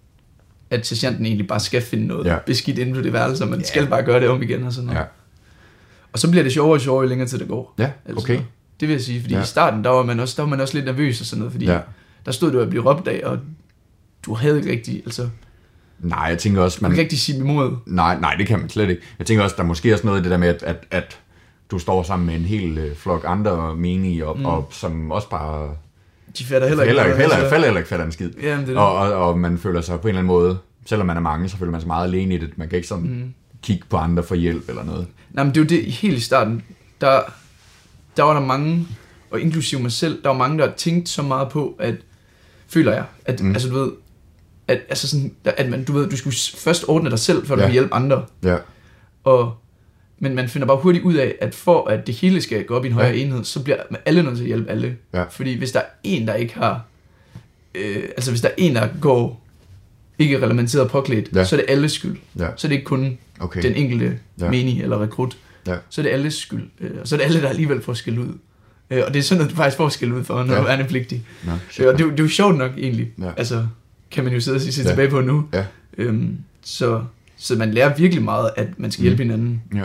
at sergeanten egentlig bare skal finde noget Ja. ja. beskidt inde på det værelse, og man Ja. ja. skal bare gøre det om igen og sådan noget. Ja. Og så bliver det sjovere og sjovere, jo længere tid det går. Ja, Altså, okay. Det vil jeg sige, fordi Ja. ja. i starten, der var, man også, der var man også lidt nervøs og sådan noget, fordi Ja. ja. der stod du at blive råbt af, og du havde ikke rigtig, altså, Nej, jeg tænker også, man man... kan ikke rigtig sige imod. Nej, nej, det kan man slet ikke. Jeg tænker også, der er måske også noget i det der med, at, at, at du står sammen med en hel øh, flok andre menige, og, mm. og som også bare... De fatter heller ikke. Heller, noget, heller, altså. heller, heller ikke fatter en skid. Jamen, det er det. Og, og, og man føler sig på en eller anden måde, selvom man er mange, så føler man sig meget alene i det. Man kan ikke sådan mm. kigge på andre for hjælp eller noget. Nej, men det er jo det, helt i starten, der, der var der mange, og inklusive mig selv, der var mange, der har tænkt så meget på, at, føler jeg, at, mm. altså du ved, at, altså sådan, at man, du ved, du skulle først ordne dig selv, før du Ja. kan hjælpe andre. Ja, Og, men man finder bare hurtigt ud af, at for at det hele skal gå op i en højere Ja. enhed, så bliver alle nødt til at hjælpe alle. Ja. Fordi hvis der er en, der ikke har, øh, altså hvis der er en, der går ikke reglementeret påklædt, Ja. så er det alles skyld. ja, Så er det ikke kun okay. den enkelte Ja. ja. menig eller rekrut. Ja. Så er det alles skyld. Øh, og så er det alle, der alligevel får skæld ud. Øh, og det er sådan noget, du faktisk får skæld ud for, når Ja. ja. du er værnepligtig. Nå, Øh, shit, og det, er jo- det er jo sjovt nok egentlig. Ja. Altså, kan man jo sidde og se Ja. tilbage på nu. Ja. Øhm, så, så man lærer virkelig meget, at man skal hjælpe Mm. hinanden. Ja.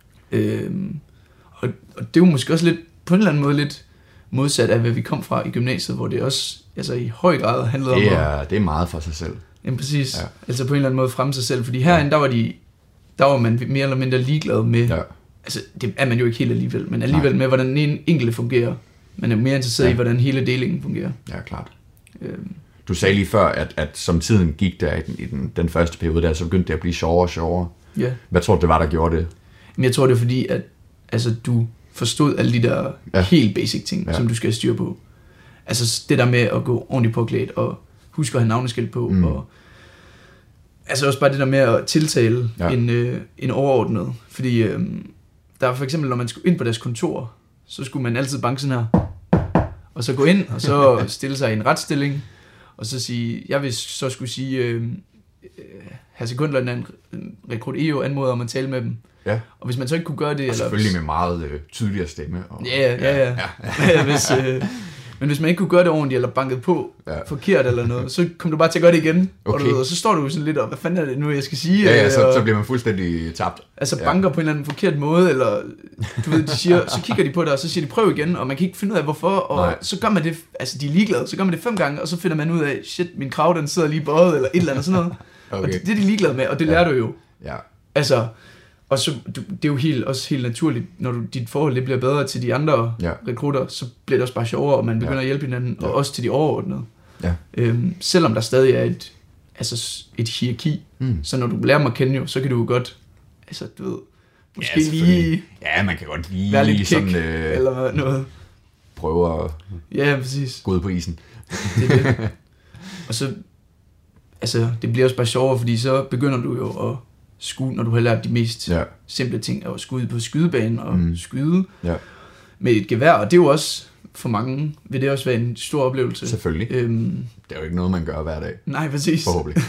Øhm, og, og det er jo måske også lidt, på en eller anden måde lidt modsat af, hvad vi kom fra i gymnasiet, hvor det også altså, i høj grad handlede om Det at... er, det er meget for sig selv. Jamen præcis. Ja. Ja. Altså på en eller anden måde fremme sig selv. Fordi herinde, der var de... Der var man mere eller mindre ligeglad med... Ja. Altså, det er man jo ikke helt alligevel, men alligevel Nej. med, hvordan den enkelte fungerer. Man er mere interesseret Ja. ja. i, hvordan hele delingen fungerer. Ja, klart. Øhm, Du sagde lige før, at, at som tiden gik der i den, i den, den første periode der, så begyndte det at blive sjovere og sjovere. ja. Hvad tror du, det var, der gjorde det? Men jeg tror, det er fordi, at altså, du forstod alle de der Ja. ja. helt basic ting, Ja. ja. som du skal have styr på. Altså det der med at gå ordentligt påklædt, og huske at have navneskilt på, Mm. mm. og altså også bare det der med at tiltale Ja. ja. en, øh, en overordnet. Fordi øh, der er for eksempel, når man skulle ind på deres kontor, så skulle man altid banke sådan her, og så gå ind, og så stille sig i en retsstilling, og så sige, jeg vil så skulle sige, øh, øh, herr sekundløjtnant rekrut E O anmoder om at tale med dem. Ja. Og hvis man så ikke kunne gøre det... Og selvfølgelig med meget øh, tydeligere stemme. Og, Ja, ja, ja. ja. ja hvis, øh, men hvis man ikke kunne gøre det ordentligt, eller banket på Ja. forkert eller noget, så kom du bare til at gøre det igen. Okay. Og, du ved, og så står du sådan lidt op, hvad fanden er det nu, jeg skal sige? Ja, ja, så, og, så bliver man fuldstændig tabt. altså ja. banker på en eller anden forkert måde, eller du ved, de siger, så kigger de på dig, og så siger de, prøv igen, og man kan ikke finde ud af, hvorfor, og Nej. så gør man det, altså de er ligeglade, så gør man det fem gange, og så finder man ud af, shit, min krav, den sidder lige bøjet, eller et eller andet sådan noget. Okay. Og det, det er de ligeglade med, og det Ja. lærer du jo. Ja. Altså, og så, du, det er jo helt, også helt naturligt, når du, dit forhold det bliver bedre til de andre Ja. rekrutter, så bliver det også bare sjovere, og man begynder Ja. at hjælpe hinanden, Ja. og også til de overordnede. Ja. Øhm, selvom der stadig er et, altså et hierarki, Mm. så når du lærer dem at kende jo, så kan du jo godt, altså du ved, måske Ja, selvfølgelig. lige Ja, man kan godt lige være lidt sådan, kick, øh, eller noget. prøve at Ja, præcis. gå ud på isen. Det er det. Og så, altså, det bliver også bare sjovere, fordi så begynder du jo at skyde, når du har lært de mest Ja. simple ting, at skyde på skydebanen og Mm. mm. skyde Ja. med et gevær, og det er jo også, for mange, vil det også være en stor oplevelse. Selvfølgelig. Øhm, Det er jo ikke noget, man gør hver dag. nej, præcis. Forhåbentlig.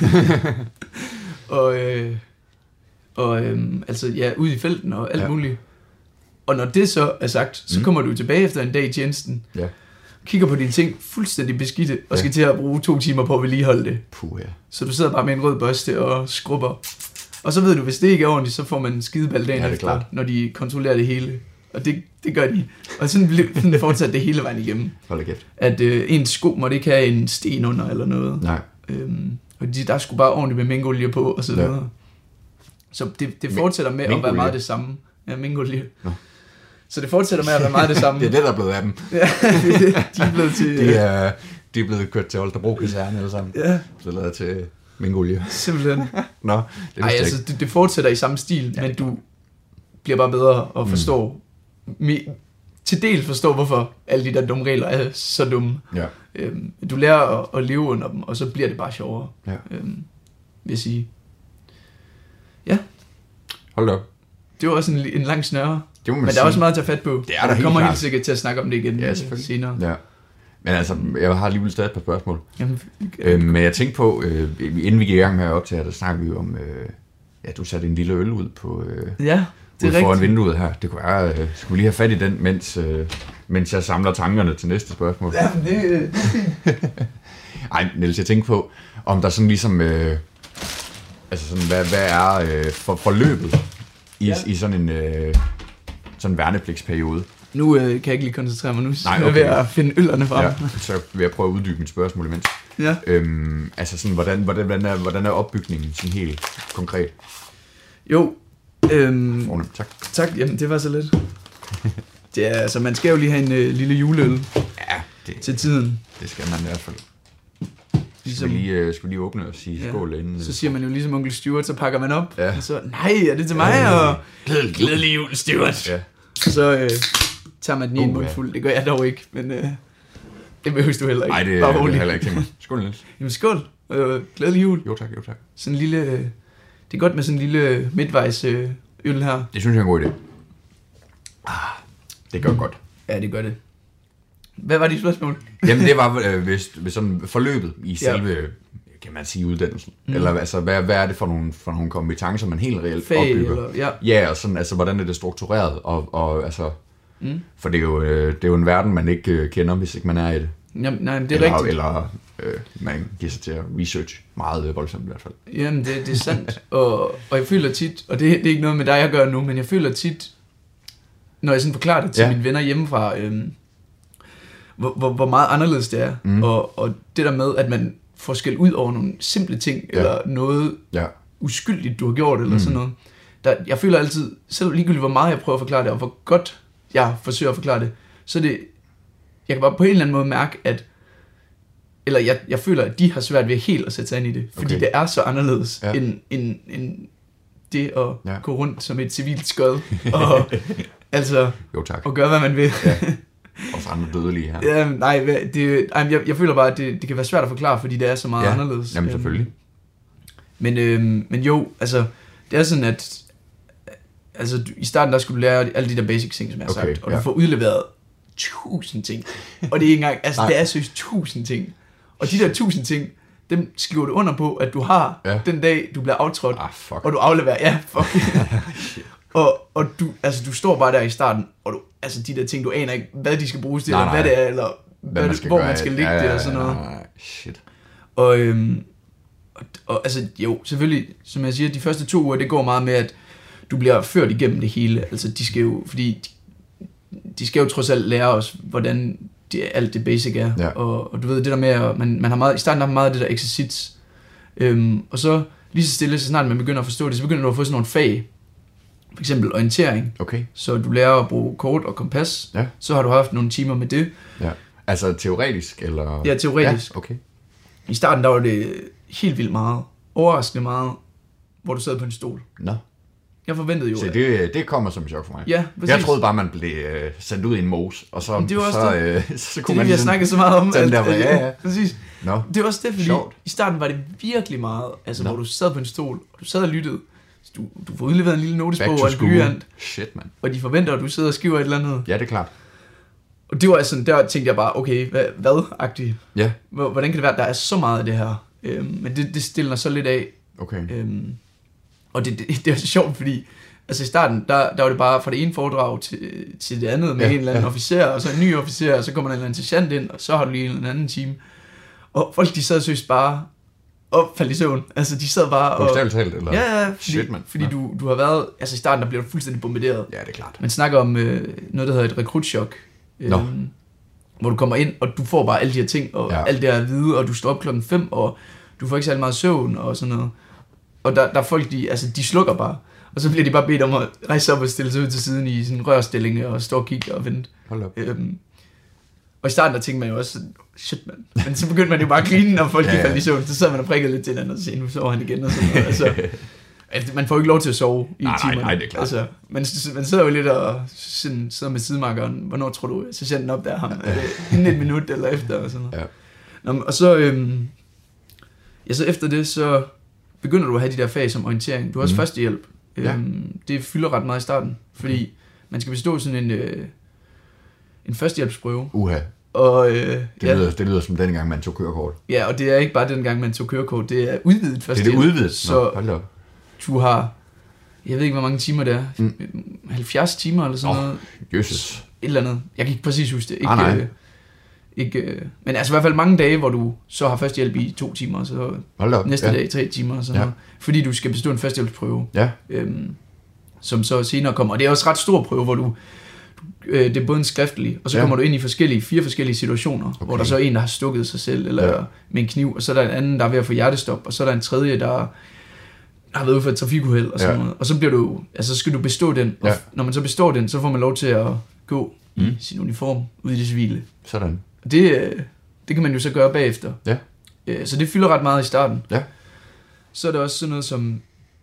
Og, øh, og øhm, altså, ja, ud i felten og alt Ja. ja. muligt. Og når det så er sagt, så Mm. kommer du tilbage efter en dag i tjenesten, Ja. kigger på dine ting fuldstændig beskidte, og Ja. skal til at bruge to timer på at vedligeholde det. Puh, ja. Så du sidder bare med en rød børste og skrubber. Og så ved du, hvis det ikke er ordentligt, så får man en skideball dagen Ja, det er efter, klart. når de kontrollerer det hele. Og det, det gør de. Og sådan bliver sådan fortsat det hele vejen igennem. Hold da kæft. At øh, ens sko måtte ikke have en sten under eller noget. Nej. Øhm, og de, der skulle bare ordentligt med mingolie på og så Ja. videre. Så det, det fortsætter med at Mingolie? være meget det samme. Ja, mingolie. Nå. Så det fortsætter med at være meget det samme. Det er det, der er blevet af dem. Ja, de er blevet til... De er, de er blevet kørt til Holstebro kaserne alle sammen. Ja, Så lavet til mingolie. simpelthen. Nå, det Ej, vidste jeg altså, ikke. det, det fortsætter i samme stil, Ja, ja, men du bliver bare bedre og forstår, mm. til del forstår, hvorfor alle de der dumme regler er så dumme. Ja. Øhm, du lærer at, at leve under dem, og så bliver det bare sjovere, Ja. øhm, vil jeg sige. Ja. Hold op. Det var også en, en lang snøre. Det må man Men sige. der er også meget at tage fat på. Det er der Vi kommer helt helt sikkert til at snakke om det igen ja, senere. Ja. Men altså, jeg har alligevel stadig et par spørgsmål. Jamen, øh, men jeg tænkte på, øh, inden vi gik i gang med at optage, der snakkede vi om, øh, ja, du satte en lille øl ud på øh, ja, det er ud foran rigtigt. vinduet her. Det kunne være, øh, skulle vi lige have fat i den, mens, øh, mens jeg samler tankerne til næste spørgsmål. Ja, det, det er fint. Ej, Niels, jeg tænkte på, om der sådan ligesom, øh, altså sådan, hvad, hvad er øh, for, forløbet i, ja. i sådan en øh, sådan værnepligtsperiode? Nu øh, kan jeg ikke lige koncentrere mig nu, så Nej, okay. Jeg er ved at finde øllerne frem. Ja, så vil jeg prøve at uddybe mit spørgsmål imens. Ja. Øhm, altså sådan, hvordan, hvordan, hvordan, er, hvordan er opbygningen sådan helt konkret? Jo. Øhm, Fornemt, tak. Tak, jamen det var så lidt. Det er, altså, man skal jo lige have en øh, lille juleøl Ja, det, til tiden. det skal man i hvert fald. Ligesom, Skal vi lige, øh, skal vi lige åbne og sige ja. skål inden? Så siger man jo ligesom onkel Stuart, så pakker man op. Ja. Og så, nej, er det til mig? Øh, Og glædelig, glædelig jul, Stuart. Ja. Så øh, tager man den i en Uh, mund ja. fuld. Det gør jeg dog ikke, men øh, det behøver du heller ikke. Nej, det Bare er rolig. heller ikke til mig. Skål, Niels. Jamen skål. Øh, glædelig jul. Jo tak, jo tak. Sådan en lille, øh, det er godt med sådan en lille midtvejs øh, øl her. Det synes jeg er en god idé. Ah, det gør godt. Ja, det gør det. Hvad var dit spørgsmål? Jamen det var øh, hvis, hvis sådan forløbet i Ja. selve, kan man sige, uddannelsen. Mm. Eller altså, hvad, hvad er det for nogle, for nogle kompetencer, man helt reelt Fag, opbygger? eller, ja. Ja, og sådan, altså, hvordan er det struktureret? Og, og altså, Mm. for det er, jo, øh, det er jo en verden, man ikke øh, kender, hvis ikke man er i det. Jamen, nej, men det er eller, rigtigt. Eller øh, man giver sig til at research meget øh, voldsomt i hvert fald. Jamen, det, det er sandt. og, og jeg føler tit, og det, det er ikke noget med dig, jeg gør nu, men jeg føler tit, når jeg sådan forklarer det til Ja. mine venner hjemmefra, øhm, hvor, hvor, hvor meget anderledes det er. Mm. Og, og det der med, at man får skæld ud over nogle simple ting, Ja. eller noget Ja. uskyldigt, du har gjort, eller Mm. sådan noget. Der, jeg føler altid, selv ligegyldigt hvor meget jeg prøver at forklare det, og hvor godt jeg forsøger at forklare det, så er det, jeg kan bare på en eller anden måde mærke, at, eller jeg, jeg føler, at de har svært ved helt at sætte sig ind i det, fordi Okay. det er så anderledes, Ja. end, end, end det at Ja. gå rundt som et civilt skod, og altså, Jo tak. og gøre, hvad man vil. Ja. Også andre dødelige her. Ja, nej, hvad- det, ej, jeg, jeg føler bare, at det, det kan være svært at forklare, fordi det er så meget Ja. anderledes. Jamen Øhm, selvfølgelig. Men, øhm, men jo, altså, det er sådan, at altså, du, i starten der skulle du lære alle de der basic ting, som jeg har Okay, sagt, og ja. du får udleveret tusind ting. Og det er ikke engang, altså Nej. det er seriøst tusind ting. Og de der tusind ting, dem skriver du under på, at du har Ja. den dag, du bliver aftrådt, Ah, fuck. og du afleverer. Ja, fuck. og, og du, altså, du står bare der i starten, og du, altså de der ting, du aner ikke, hvad de skal bruges til, Nej, eller hvad nej. det er, eller hvad man det, skal hvor gøre, man skal ja, ligge ja, det, ja, og sådan noget. nej, nej, shit. Og, øhm, og, og altså, jo, selvfølgelig, som jeg siger, de første to uger, det går meget med, at du bliver ført igennem det hele. Altså, de skal jo, fordi de, de skal jo trods alt lære os, hvordan det, alt det basic er. Ja. Og, og du ved, det der med, at man, man har meget, i starten har man meget af det der exercits. Øhm, og så lige så stille, så snart man begynder at forstå det, så begynder du at få sådan nogle fag. For eksempel orientering. Okay. Så du lærer at bruge kort og kompas. Ja. Så har du haft nogle timer med det. Ja. Altså teoretisk, eller? Ja, teoretisk. Ja, okay. I starten der var det helt vildt meget. Overraskende meget, hvor du sad på en stol. Nå. Jeg forventede jo... Så at- det, det kommer som et chok for mig. Ja, præcis. Jeg troede bare, man blev øh, sendt ud i en mos, og så, Men det var også så, det. øh, så, så det kunne er man det, vi har snakket så meget om. Den at- der, at- ja, ja. Præcis. Nå. Det var også det, fordi Sjovt. i starten var det virkelig meget, altså Nå. hvor du sad på en stol, og du sad og lyttede. Du, du får udleveret en lille Back notesbog to og en school. blyant, Shit, mand. og de forventer, at du sidder og skriver et eller andet. Ja, det er klart. Og det var sådan, der tænkte jeg bare, okay, hvad, hvad-agtigt? Ja, Hvor- Hvordan kan det være, at der er så meget af det her? Øhm, men det, det stiller så lidt af. okay. Øhm, og det, det, det er så sjovt, fordi altså i starten, der, der var det bare fra det ene foredrag til, til det andet med Ja, en eller anden ja. officer, og så en ny officer, og så kommer der en eller anden sergeant ind, og så har du lige en anden time. Og folk, de sad søst bare og faldt i søvn. Altså, de sad bare og... Bogstaveligt talt, eller? Ja, ja, fordi, Shit, mand. fordi Nå. du, du har været... Altså i starten, der bliver du fuldstændig bombarderet. Ja, det er klart. Man snakker om øh, noget, der hedder et rekrutchok. Nå. Øhm, hvor du kommer ind, og du får bare alle de her ting, og Ja. ja. alt det her at vide, og du står op klokken fem, og du får ikke særlig meget søvn, og sådan noget. Og der, der er folk, de, altså, de slukker bare. Og så bliver de bare bedt om at rejse op og stille sig ud til siden i sådan en rørstilling, og stå og kigge og vente. Hold op. Øhm, og i starten, der tænkte man jo også, sådan, shit mand. Men så begyndte man jo bare at grine, når folk Ja, ja, ja. faldt i søvn. Så sad man og prikkede lidt til hinanden, og så sagde, nu sover han igen, og sådan noget. Altså, altså, man får jo ikke lov til at sove i Nej, nej, timerne. nej, det er klart. Altså, man, man sidder jo lidt og sådan, sidder med sidemarkeren. Hvornår tror du, sergeanten op der ham? Er det inden et minut eller efter? Og, sådan noget. Ja. Nå, men- og så, øhm, ja, så efter det, så begynder du at have de der fag som orientering. Du har også Mhm. mm. førstehjælp. Ja. Øhm, det fylder ret meget i starten, fordi man skal bestå sådan en, øh, en førstehjælpsprøve. Uha. Og, øh, det, ja. lyder, det lyder som den gang, man tog kørekort. Ja, og det er ikke bare den gang, man tog kørekort, det er udvidet førstehjælp. Det er det udvidet? Så Nå, du har, jeg ved ikke, hvor mange timer det er, mm. halvfjerds timer eller sådan oh, noget. Jesus. Et eller andet. Jeg kan ikke præcis huske det. Ikke, ah, nej. Øh, ikke, øh, men altså i hvert fald mange dage, hvor du så har førstehjælp i to timer, og så næste ja. dag tre timer og sådan ja. noget. Fordi du skal bestå en førstehjælpsprøve. Ja. Øhm, som så senere kommer. Og det er også ret stor prøve, hvor du, øh, det er både en skriftlig, og så ja. kommer du ind i forskellige, fire forskellige situationer, okay. hvor der så er en, der har stukket sig selv, eller ja. med en kniv, og så er der en anden, der er ved at få hjertestop, og så er der en tredje, der har været ude for et trafikuheld, og sådan ja. noget. Og så bliver du, altså så skal du bestå den, og ja. når man så består den, så får man lov til at gå mm. i sin uniform, ude i det civile. Sådan. Det, det kan man jo så gøre bagefter. Ja. Så det fylder ret meget i starten. Ja. Så er der også sådan noget som,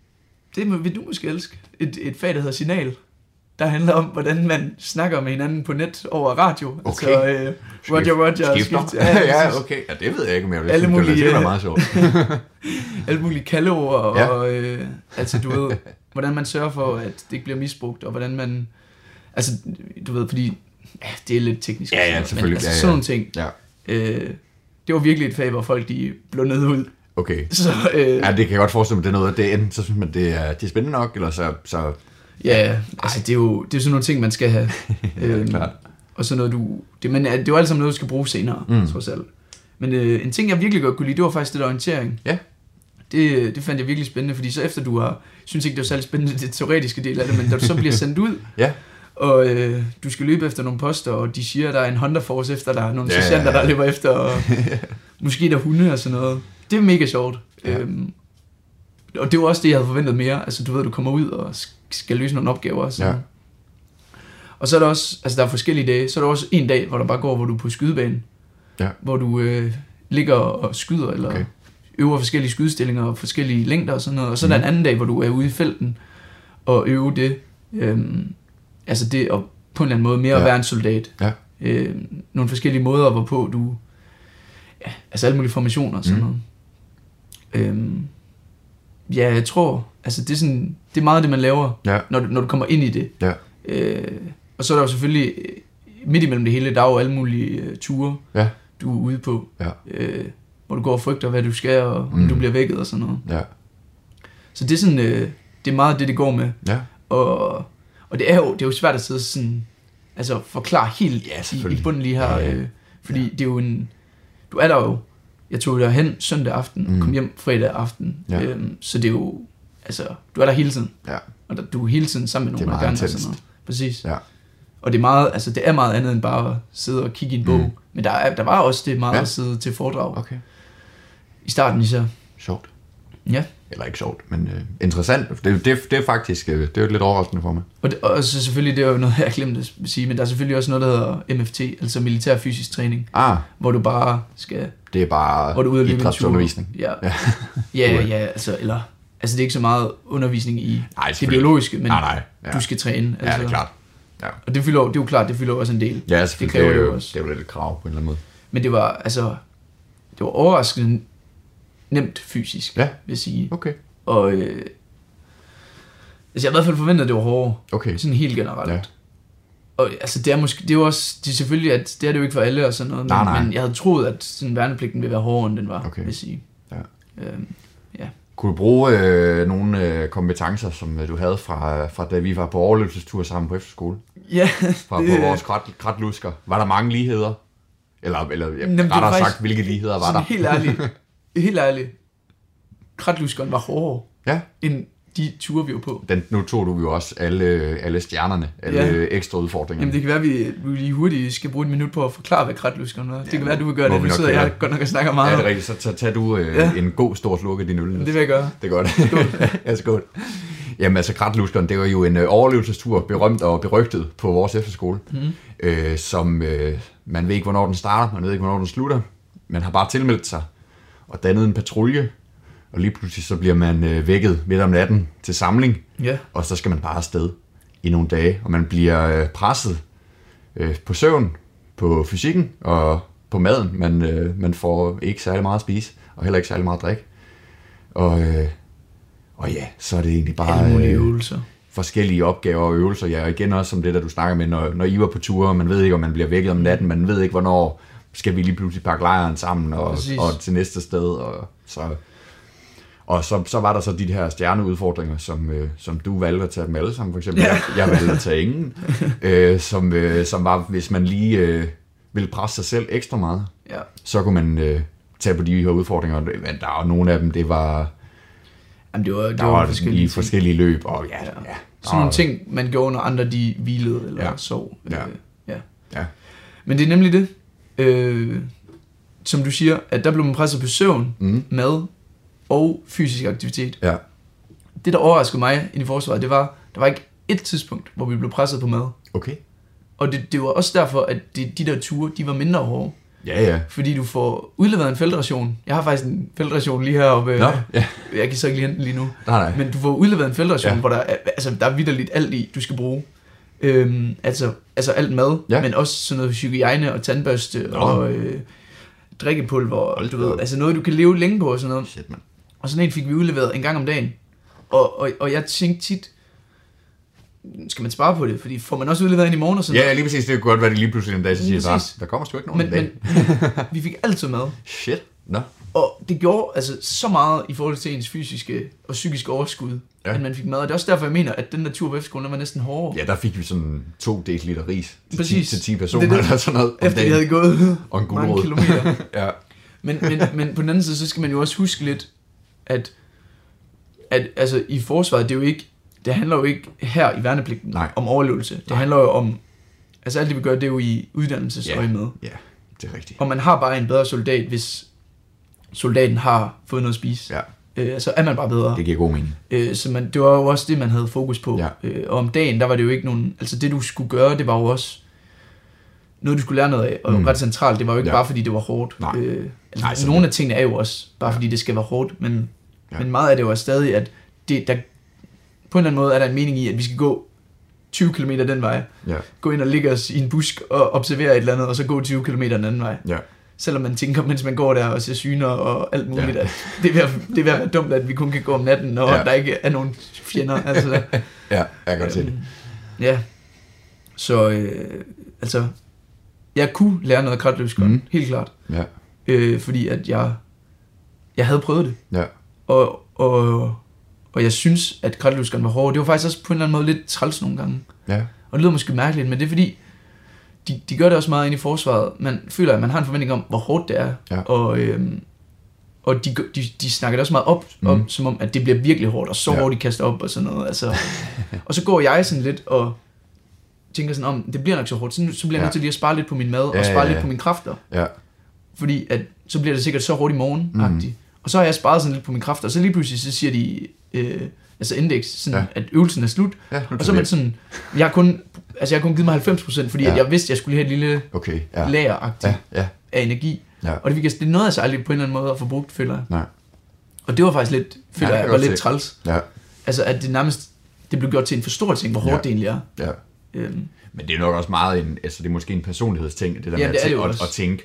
det vil du måske elske, et, et fag, der hedder signal, der handler om, hvordan man snakker med hinanden på net over radio. Okay. Altså, øh, Roger, Roger. Skift, ja, ja, okay. Ja, det ved jeg ikke, om jeg vil. Alle mulige, det er meget sjovt. alle mulige kaldeord, ja. og øh, altså, du ved, hvordan man sørger for, at det ikke bliver misbrugt, og hvordan man, altså, du ved, fordi, ja, det er lidt teknisk. Ja, ja, selvfølgelig. Men, altså, ja, ja. sådan nogle ting. Ja. Øh, det var virkelig et fag, hvor folk, de blundede ud. Okay. Så, øh, ja, det kan jeg godt forestille mig, det er noget, det er enten, så synes man, det er, det er spændende nok, eller så... så ja, altså det er jo det er sådan nogle ting, man skal have. ja, øhm, klart. Og så noget, du... Det, men, det er jo alt sammen noget, du skal bruge senere, mm. trods alt. Men øh, en ting, jeg virkelig godt kunne lide, det var faktisk det der orientering. Ja. Det, det fandt jeg virkelig spændende, fordi så efter du har... synes ikke, det var særlig spændende, det teoretiske del af det, men da du så bliver sendt ud, ja. og øh, du skal løbe efter nogle poster, og de siger, at der er en Honda Force efter dig, nogle ja, sergeanter, der løber efter, og måske der hunde og sådan noget. Det er mega sjovt. Ja. Øhm, og det var også det, jeg havde forventet mere. Altså, du ved, du kommer ud og skal løse nogle opgaver. Så. Ja. Og så er der også, altså der er forskellige dage, så er der også en dag, hvor der bare går, hvor du er på skydebanen. Ja. Hvor du øh, ligger og skyder, eller okay. øver forskellige skydestillinger og forskellige længder og sådan noget. Og så er der mm. en anden dag, hvor du er ude i felten og øve det. Øhm, altså det, og på en eller anden måde mere ja. at være en soldat. Ja. Øhm, nogle forskellige måder, hvorpå du, ja, altså alle mulige formationer og sådan mm. noget. Øhm, ja, jeg tror, altså det er sådan, det er meget det, man laver, ja. når, du, når du kommer ind i det. Ja. Øh, og så er der jo selvfølgelig, midt imellem det hele, der er jo alle mulige uh, ture, ja. du er ude på, ja. øh, hvor du går og frygter, hvad du skal, og om mm. du bliver vækket og sådan noget. Ja. Så det er sådan, øh, det er meget det, det går med. Ja. Og, og det er jo, det er jo svært at sidde sådan, altså forklare helt ja, i, i bunden lige her, ja, ja. Øh, fordi ja. det er jo en, du er der jo, jeg tog derhen søndag aften, og mm. kom hjem fredag aften, ja. øhm, så det er jo, altså, du er der hele tiden, ja. og der, du er hele tiden sammen med nogen, der gerne og sådan noget. Præcis. Ja. Og det er meget, altså det er meget andet end bare at sidde og kigge i en bog, mm. men der, er, der var også det meget ja. at sidde til foredrag. Okay. I starten især. Sjovt. Ja. Eller ikke sjovt, men øh, interessant. Det, det, det er faktisk øh, det er lidt overraskende for mig. Og, det, og så selvfølgelig, det er jo noget, jeg glemte at sige, men der er selvfølgelig også noget, der hedder M F T, altså militær fysisk træning, ah. hvor du bare skal... Det er bare hvor du er idrætsundervisning. Ja, ja, ja, ja, altså, eller, altså det er ikke så meget undervisning i nej, det biologiske, men nej, nej, ja. du skal træne. Altså. Ja, det er klart. Ja. Og det, fylder, det er jo klart, det fylder også en del. Ja, selvfølgelig. Det, det, er jo, også. Det er jo lidt et krav på en eller anden måde. Men det var, altså, det var overraskende nemt fysisk, ja. vil jeg sige. Okay. Og øh, altså, jeg havde i hvert fald forventet, at det var hårdere. Okay. Sådan helt generelt. Ja. Og altså, det er måske, det er jo også, det er selvfølgelig, at det er det jo ikke for alle og sådan noget, nej, men, nej. men jeg havde troet, at sådan værnepligten ville være hårdere, end den var, okay. vil jeg sige. Ja. Øhm, ja. Kunne du bruge øh, nogle øh, kompetencer, som øh, du havde fra, fra da vi var på overlevelsestur sammen på efterskole? Ja. Fra det, på vores krat, kratlusker. Var der mange ligheder? Eller, eller ja, jamen, rettere sagt, hvilke ligheder var der? Helt ærligt, helt ærligt. Kratluskeren var hårdere ja. end de ture, vi var på. Den, nu tog du jo også alle, alle stjernerne, alle ja. ekstra udfordringer. Jamen det kan være, at vi, vi lige hurtigt skal bruge et minut på at forklare, hvad kratluskeren var. Ja, det kan være, at du vil gøre det, nu sidder jeg godt nok og snakker meget. Ja, det er rigtigt. Så tager tag du øh, ja. en god stor sluk af din øl. Det vil jeg gøre. Det er godt. Ja, skål. Jamen altså, kratluskeren, det var jo en øh, overlevelsestur, berømt og berygtet på vores efterskole, mm. øh, som øh, man ved ikke, hvornår den starter, man ved ikke, hvornår den slutter. Man har bare tilmeldt sig og dannet en patrulje, og lige pludselig så bliver man øh, vækket midt om natten til samling, yeah. og så skal man bare afsted i nogle dage, og man bliver øh, presset øh, på søvn, på fysikken og på maden. Man, øh, man får ikke særlig meget at spise, og heller ikke særlig meget at drikke. Og, øh, Og ja, så er det egentlig bare alle mulige øh, øvelser. forskellige opgaver og øvelser. Ja, og igen også som det, der du snakker med, når, når I var på ture, man ved ikke, om man bliver vækket om natten, man ved ikke, hvornår skal vi lige pludselig pakke lejren sammen og, og til næste sted. Og så, og så, så var der så de her stjerneudfordringer, som, øh, som du valgte at tage dem alle sammen, for eksempel. Ja. Jeg, jeg valgte at tage ingen, øh, som, øh, som var, hvis man lige øh, ville presse sig selv ekstra meget, ja. så kunne man øh, tage på de her udfordringer. Men der var nogle af dem, det var... Jamen, det var, det der var, var forskellige, i forskellige løb, og ja, ja. ja sådan nogle ting, man gjorde, når andre de hvilede eller ja. sov. Ja. Øh, ja. ja. Men det er nemlig det, øh, som du siger, at der blev man presset på søvn, mm. mad og fysisk aktivitet. Ja. Det, der overraskede mig i forsvaret, det var, der var ikke et tidspunkt, hvor vi blev presset på mad. Okay. Og det, det var også derfor, at det, de der ture, de var mindre hårde. Ja, ja. Fordi du får udleveret en feltration. Jeg har faktisk en feltration lige heroppe. Nå, ja. Jeg kan så ikke lige hente den lige nu. Nej, nej. Men du får udleveret en feltration, ja. hvor der er, altså, der er vitterligt alt i, du skal bruge. Øhm, altså, altså alt mad, ja. Men også sådan noget hygiejne og tandbørste Nå. og øh, drikkepulver. Og, du ved, altså noget, du kan leve længe på og sådan noget. Shit, man. Og sådan en fik vi udleveret en gang om dagen. Og, og, og jeg tænkte tit, skal man spare på det? Fordi får man også udleveret ind i morgen og sådan ja, noget? Ja, lige præcis. Det kan godt være, det lige pludselig en dag, så siger jeg, der kommer sgu ikke nogen men, dag. Men vi fik altid mad. Shit, nå. No. Og det gjorde altså så meget i forhold til ens fysiske og psykiske overskud, ja. At man fik mad. Og det er også derfor, jeg mener, at den der tur på efterskolen var næsten hårdere. Ja, der fik vi sådan to deciliter ris til, præcis. ti, til ti personer. Det, det, eller sådan noget efter vi havde gået og en mange kilometer. ja. men, men, men på den anden side, så skal man jo også huske lidt, at, at altså, i forsvaret, det er jo ikke, det handler jo ikke her i værnepligten Nej. om overlevelse. Det Nej. handler jo om, altså alt det vi gør, det er jo i uddannelsesøje med. Ja, det er rigtigt. Og man har bare en bedre soldat, hvis soldaten har fået noget at spise. Ja. Øh, så er man bare bedre. Det giver god mening. Øh, så man, det var jo også det, man havde fokus på. Ja. Øh, og om dagen, der var det jo ikke nogen, altså det du skulle gøre, det var jo også noget, du skulle lære noget af, og mm. ret centralt, det var jo ikke ja. bare fordi det var hårdt. Nej. Øh, altså, Nej, nogle af tingene er jo også bare ja. fordi det skal være hårdt, men, ja. men meget af det var stadig, at det, der, på en eller anden måde er der en mening i, at vi skal gå tyve kilometer den vej, ja. gå ind og ligge os i en busk og observere et eller andet, og så gå tyve kilometer den anden vej. Ja. Selvom man tænker, mens man går der og ser syner og alt muligt, ja. at det er, ved at, det er ved at være dumt, at vi kun kan gå om natten, når ja. der ikke er nogen fjender. Altså, ja, jeg kan godt se det. Ja, så øh, altså, jeg kunne lære noget af kratløbsgården, mm. helt klart. Ja. Øh, fordi at jeg, jeg havde prøvet det. Ja. Og, og, og jeg synes, at kratløbsgården var hård. Det var faktisk også på en eller anden måde lidt træls nogle gange. Ja. Og det lyder måske mærkeligt, men det er fordi, De, de gør det også meget inde i forsvaret. Man føler, at man har en forventning om, hvor hårdt det er. Ja. Og, øhm, og de, de, de snakker det også meget op, mm. om, som om, at det bliver virkelig hårdt, og så ja. hårdt de kaster op og sådan noget. Altså. Og så går jeg sådan lidt og tænker sådan om, det bliver nok så hårdt, så, så bliver jeg ja. nødt til lige at spare lidt på min mad, ja, og spare ja, ja. lidt på mine kræfter. Ja. Fordi at, så bliver det sikkert så hårdt i morgen. Mm. Og så har jeg sparet sådan lidt på mine kræfter, og så lige pludselig så siger de... Øh, altså indeks, sådan, ja. at øvelsen er slut, ja, og så er man sådan, jeg har kun, altså jeg har kun givet mig halvfems procent, fordi ja. at jeg vidste, at jeg skulle have et lille okay, ja. lageragtigt ja, ja. af energi, ja. og det, fik jeg, det nåede jeg så aldrig på en eller anden måde at få brugt, føler jeg. Nej. Og det var faktisk lidt, føler ja, jeg, var lidt se. træls. Ja. Altså at det nærmest, det blev gjort til en for stor ting, hvor hårdt ja. det egentlig er. Ja. Øhm. Men det er nok også meget en, altså det er måske en personlighedsting, det der ja, med det at, at, at, at tænke,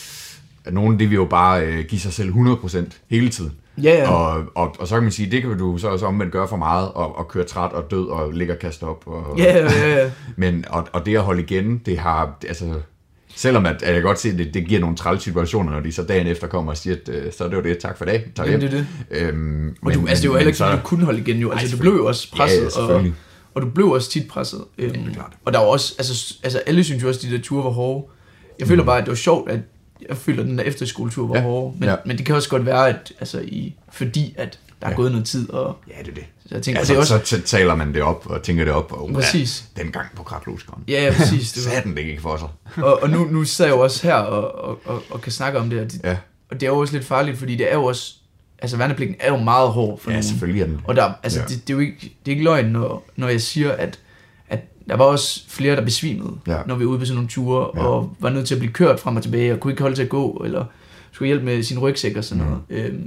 at nogen, det vil jo bare øh, give sig selv hundrede procent hele tiden. Ja, ja. Og, og, og så kan man sige, det kan du så også omvendt gøre for meget, og, og køre træt og død og ligge og kaste op. Og, ja, ja, ja. Men, og, og det at holde igen, det har, altså, selvom at, at jeg kan godt se, at det, det giver nogle træls situationer, når de så dagen efter kommer og siger, at øh, så er det jo det, tak for dag, tak hjem. Det er det. Øhm, og men, du, altså det var heller ikke, fordi du kunne holde igen jo, altså ej, du blev jo også presset, ja, og, og du blev også tit presset. Øhm, og der var også, altså, altså alle synes jo også, at de der ture var hårde. Jeg føler mm. bare, at det var sjovt, at jeg føler, at den der efterskoletur var ja. hård, men, ja. men det kan også godt være, at altså, i, fordi at der er ja. gået noget tid. Og, ja, det er det. Så, jeg tænker, ja, så, også, så taler man det op og tænker det op, og præcis. Ja, den gang på kratløbsgården. Ja, ja, præcis. Det var. Saten det ikke for sig. og og nu, nu sidder jeg jo også her og, og, og, og kan snakke om det, og det, ja. og det er jo også lidt farligt, fordi det er jo også, altså værnepligten er jo meget hård for ja, nogen. Ja, selvfølgelig er den. Og der, altså, ja. det, det, er jo ikke, det er ikke løgn, når, når jeg siger, at der var også flere, der besvimede, ja. når vi var ude på sådan nogle ture, ja. og var nødt til at blive kørt frem og tilbage, og kunne ikke holde til at gå, eller skulle hjælpe med sin rygsæk og sådan mm. noget. Øhm,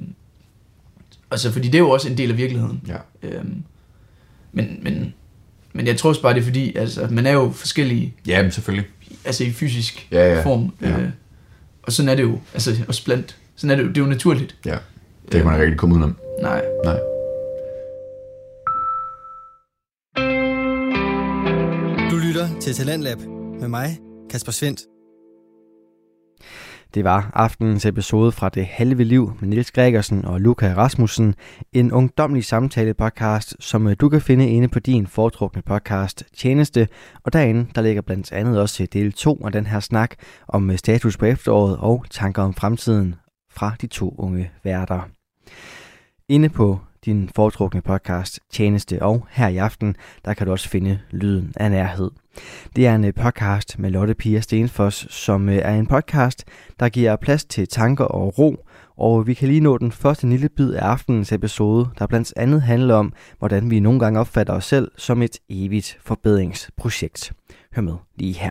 altså, fordi det er jo også en del af virkeligheden. Ja. Øhm, men, men, men jeg tror også bare, det er fordi, altså, man er jo forskellige. Ja, men selvfølgelig. Altså i fysisk ja, ja. form. Ja. Øh, og sådan er det jo, altså også blandt. Sådan er det jo, det er jo naturligt. Ja, det kan man øhm, ikke rigtig komme udenom. Nej. Nej. til Talentlab med mig, Kasper Svendt. Det var aftenens episode fra Det Halve Liv med Niels Gregersen og Luca Rasmussen. En ungdomlig samtale-podcast, som du kan finde inde på din foretrukne podcast Tjeneste. Og derinde, der ligger blandt andet også del to af den her snak om status på efteråret og tanker om fremtiden fra de to unge værter. Inde på din foretrukne podcast Tjeneste og her i aften, der kan du også finde Lyden af Nærhed. Det er en podcast med Lotte Pia Stenfoss, som er en podcast, der giver plads til tanker og ro, og vi kan lige nå den første lille bid af aftenens episode, der blandt andet handler om, hvordan vi nogle gange opfatter os selv som et evigt forbedringsprojekt. Hør med lige her.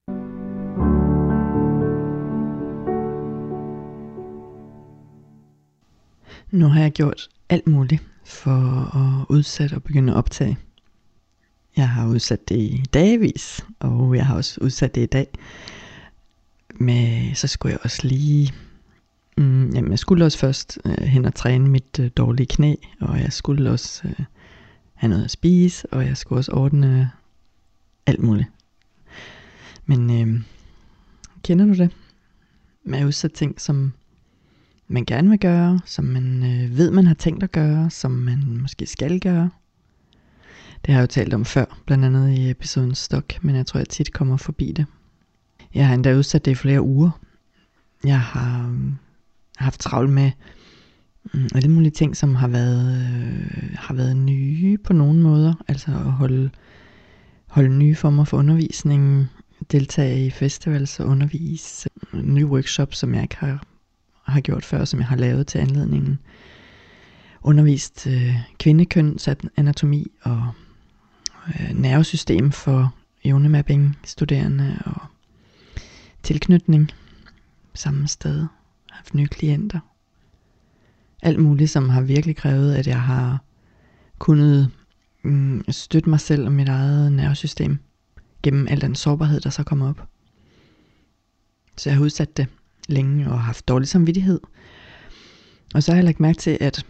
Nu har jeg gjort alt muligt for at udsætte og begynde at optage. Jeg har udsat det i dagevis, og jeg har også udsat det i dag. Men så skulle jeg også lige... Mm, jamen jeg skulle også først øh, hen og træne mit øh, dårlige knæ, og jeg skulle også øh, have noget at spise, og jeg skulle også ordne alt muligt. Men øh, kender du det? Med at udsætte ting, som man gerne vil gøre, som man øh, ved, man har tænkt at gøre, som man måske skal gøre. Det har jeg jo talt om før, blandt andet i episoden Stok, men jeg tror, jeg tit kommer forbi det. Jeg har endda udsat det i flere uger. Jeg har øh, haft travlt med øh, alle mulige ting, som har været, øh, har været nye på nogle måder. Altså at holde, holde nye former for undervisning, deltage i festivals og undervise, nye workshops, som jeg ikke har, har gjort før, som jeg har lavet til anledningen. Undervist øh, kvindekøns anatomi og øh, nervesystem for evnemapping studerende og tilknytning samme sted. Haft nye klienter. Alt muligt, som har virkelig krævet, at jeg har kunnet mm, støtte mig selv og mit eget nervesystem gennem al den sårbarhed, der så kommer op. Så jeg har udsat det længe og haft dårlig samvittighed. Og så har jeg lagt mærke til, at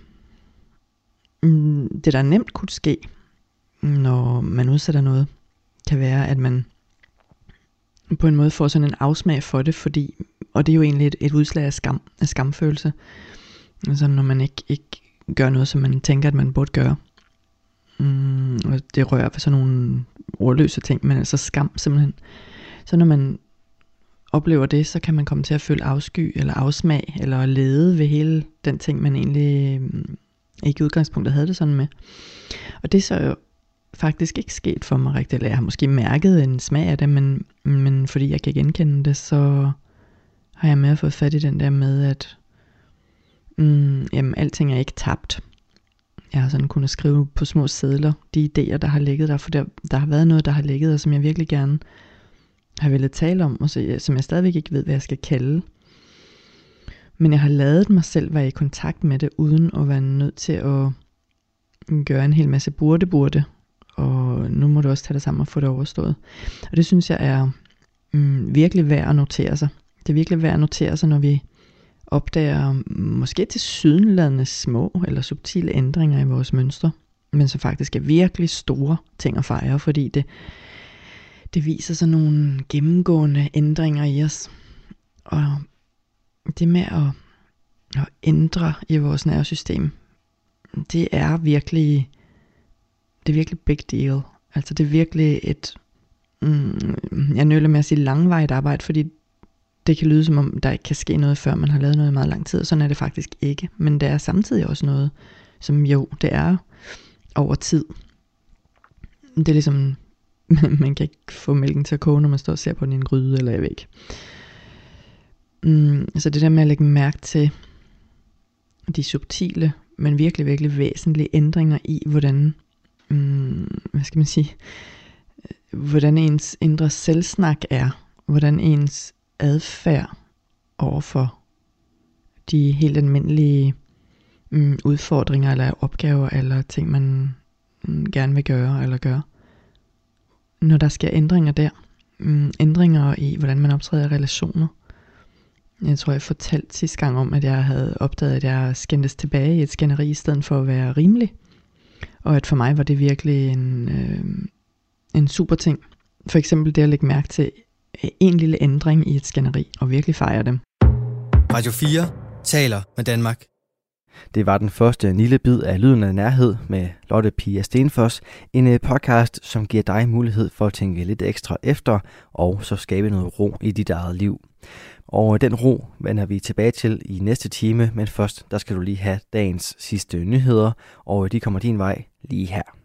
det der nemt kunne ske, når man udsætter noget, kan være, at man på en måde får sådan en afsmag for det, fordi, og det er jo egentlig et, et udslag af skam, af skamfølelse, altså når man ikke, ikke gør noget, som man tænker, at man burde gøre. Mm, og det rører ved sådan nogle ordløse ting, men altså skam simpelthen. Så når man oplever det, så kan man komme til at føle afsky, eller afsmag, eller lede ved hele den ting, man egentlig ikke i udgangspunktet havde det sådan med. Og det er så jo faktisk ikke sket for mig rigtigt, eller jeg har måske mærket en smag af det, men, men fordi jeg kan genkende det, så har jeg med at få fat i den der med, at mm, jamen, alting er ikke tabt. Jeg har sådan kunnet skrive på små sedler de idéer, der har ligget der, for der, der har været noget, der har ligget, og som jeg virkelig gerne har ville tale om, og så, som jeg stadigvæk ikke ved, hvad jeg skal kalde. Men jeg har ladet mig selv være i kontakt med det, uden at være nødt til at gøre en hel masse burde burde. Og nu må du også tage det sammen og få det overstået. Og det synes jeg er mm, virkelig værd at notere sig. Det er virkelig værd at notere sig, når vi opdager måske tilsyneladende små eller subtile ændringer i vores mønstre, men som faktisk er virkelig store ting at fejre, fordi det, det viser sådan nogle gennemgående ændringer i os. Og det med at, at ændre i vores nervesystem, det er virkelig, det er virkelig big deal. Altså det er virkelig et, mm, jeg nøler med at sige langvarigt arbejde, fordi det kan lyde som om, der ikke kan ske noget, før man har lavet noget i meget lang tid, og sådan er det faktisk ikke. Men det er samtidig også noget, som jo, det er over tid. Det er ligesom, man kan ikke få mælken til at koge, når man står og ser på den i en gryde, eller jeg ved ikke. Mm, så det der med at lægge mærke til de subtile, men virkelig, virkelig væsentlige ændringer i, hvordan, mm, hvad skal man sige, hvordan ens indre selvsnak er, hvordan ens adfærd overfor de helt almindelige mm, udfordringer eller opgaver eller ting man mm, gerne vil gøre eller gøre. Når der sker ændringer der, mm, ændringer i hvordan man optræder i relationer. Jeg tror jeg fortalte sidste gang om, at jeg havde opdaget, at jeg skændtes tilbage i et skænderi i stedet for at være rimelig, og at for mig var det virkelig en øh, en super ting For eksempel det at lægge mærke til en lille ændring i et skænderi og virkelig fejre dem. Radio fire taler med Danmark. Det var den første lille bid af Lyden af Nærhed med Lotte Pia Stenfoss. En podcast, som giver dig mulighed for at tænke lidt ekstra efter, og så skabe noget ro i dit eget liv. Og den ro vender vi tilbage til i næste time, men først der skal du lige have dagens sidste nyheder, og de kommer din vej lige her.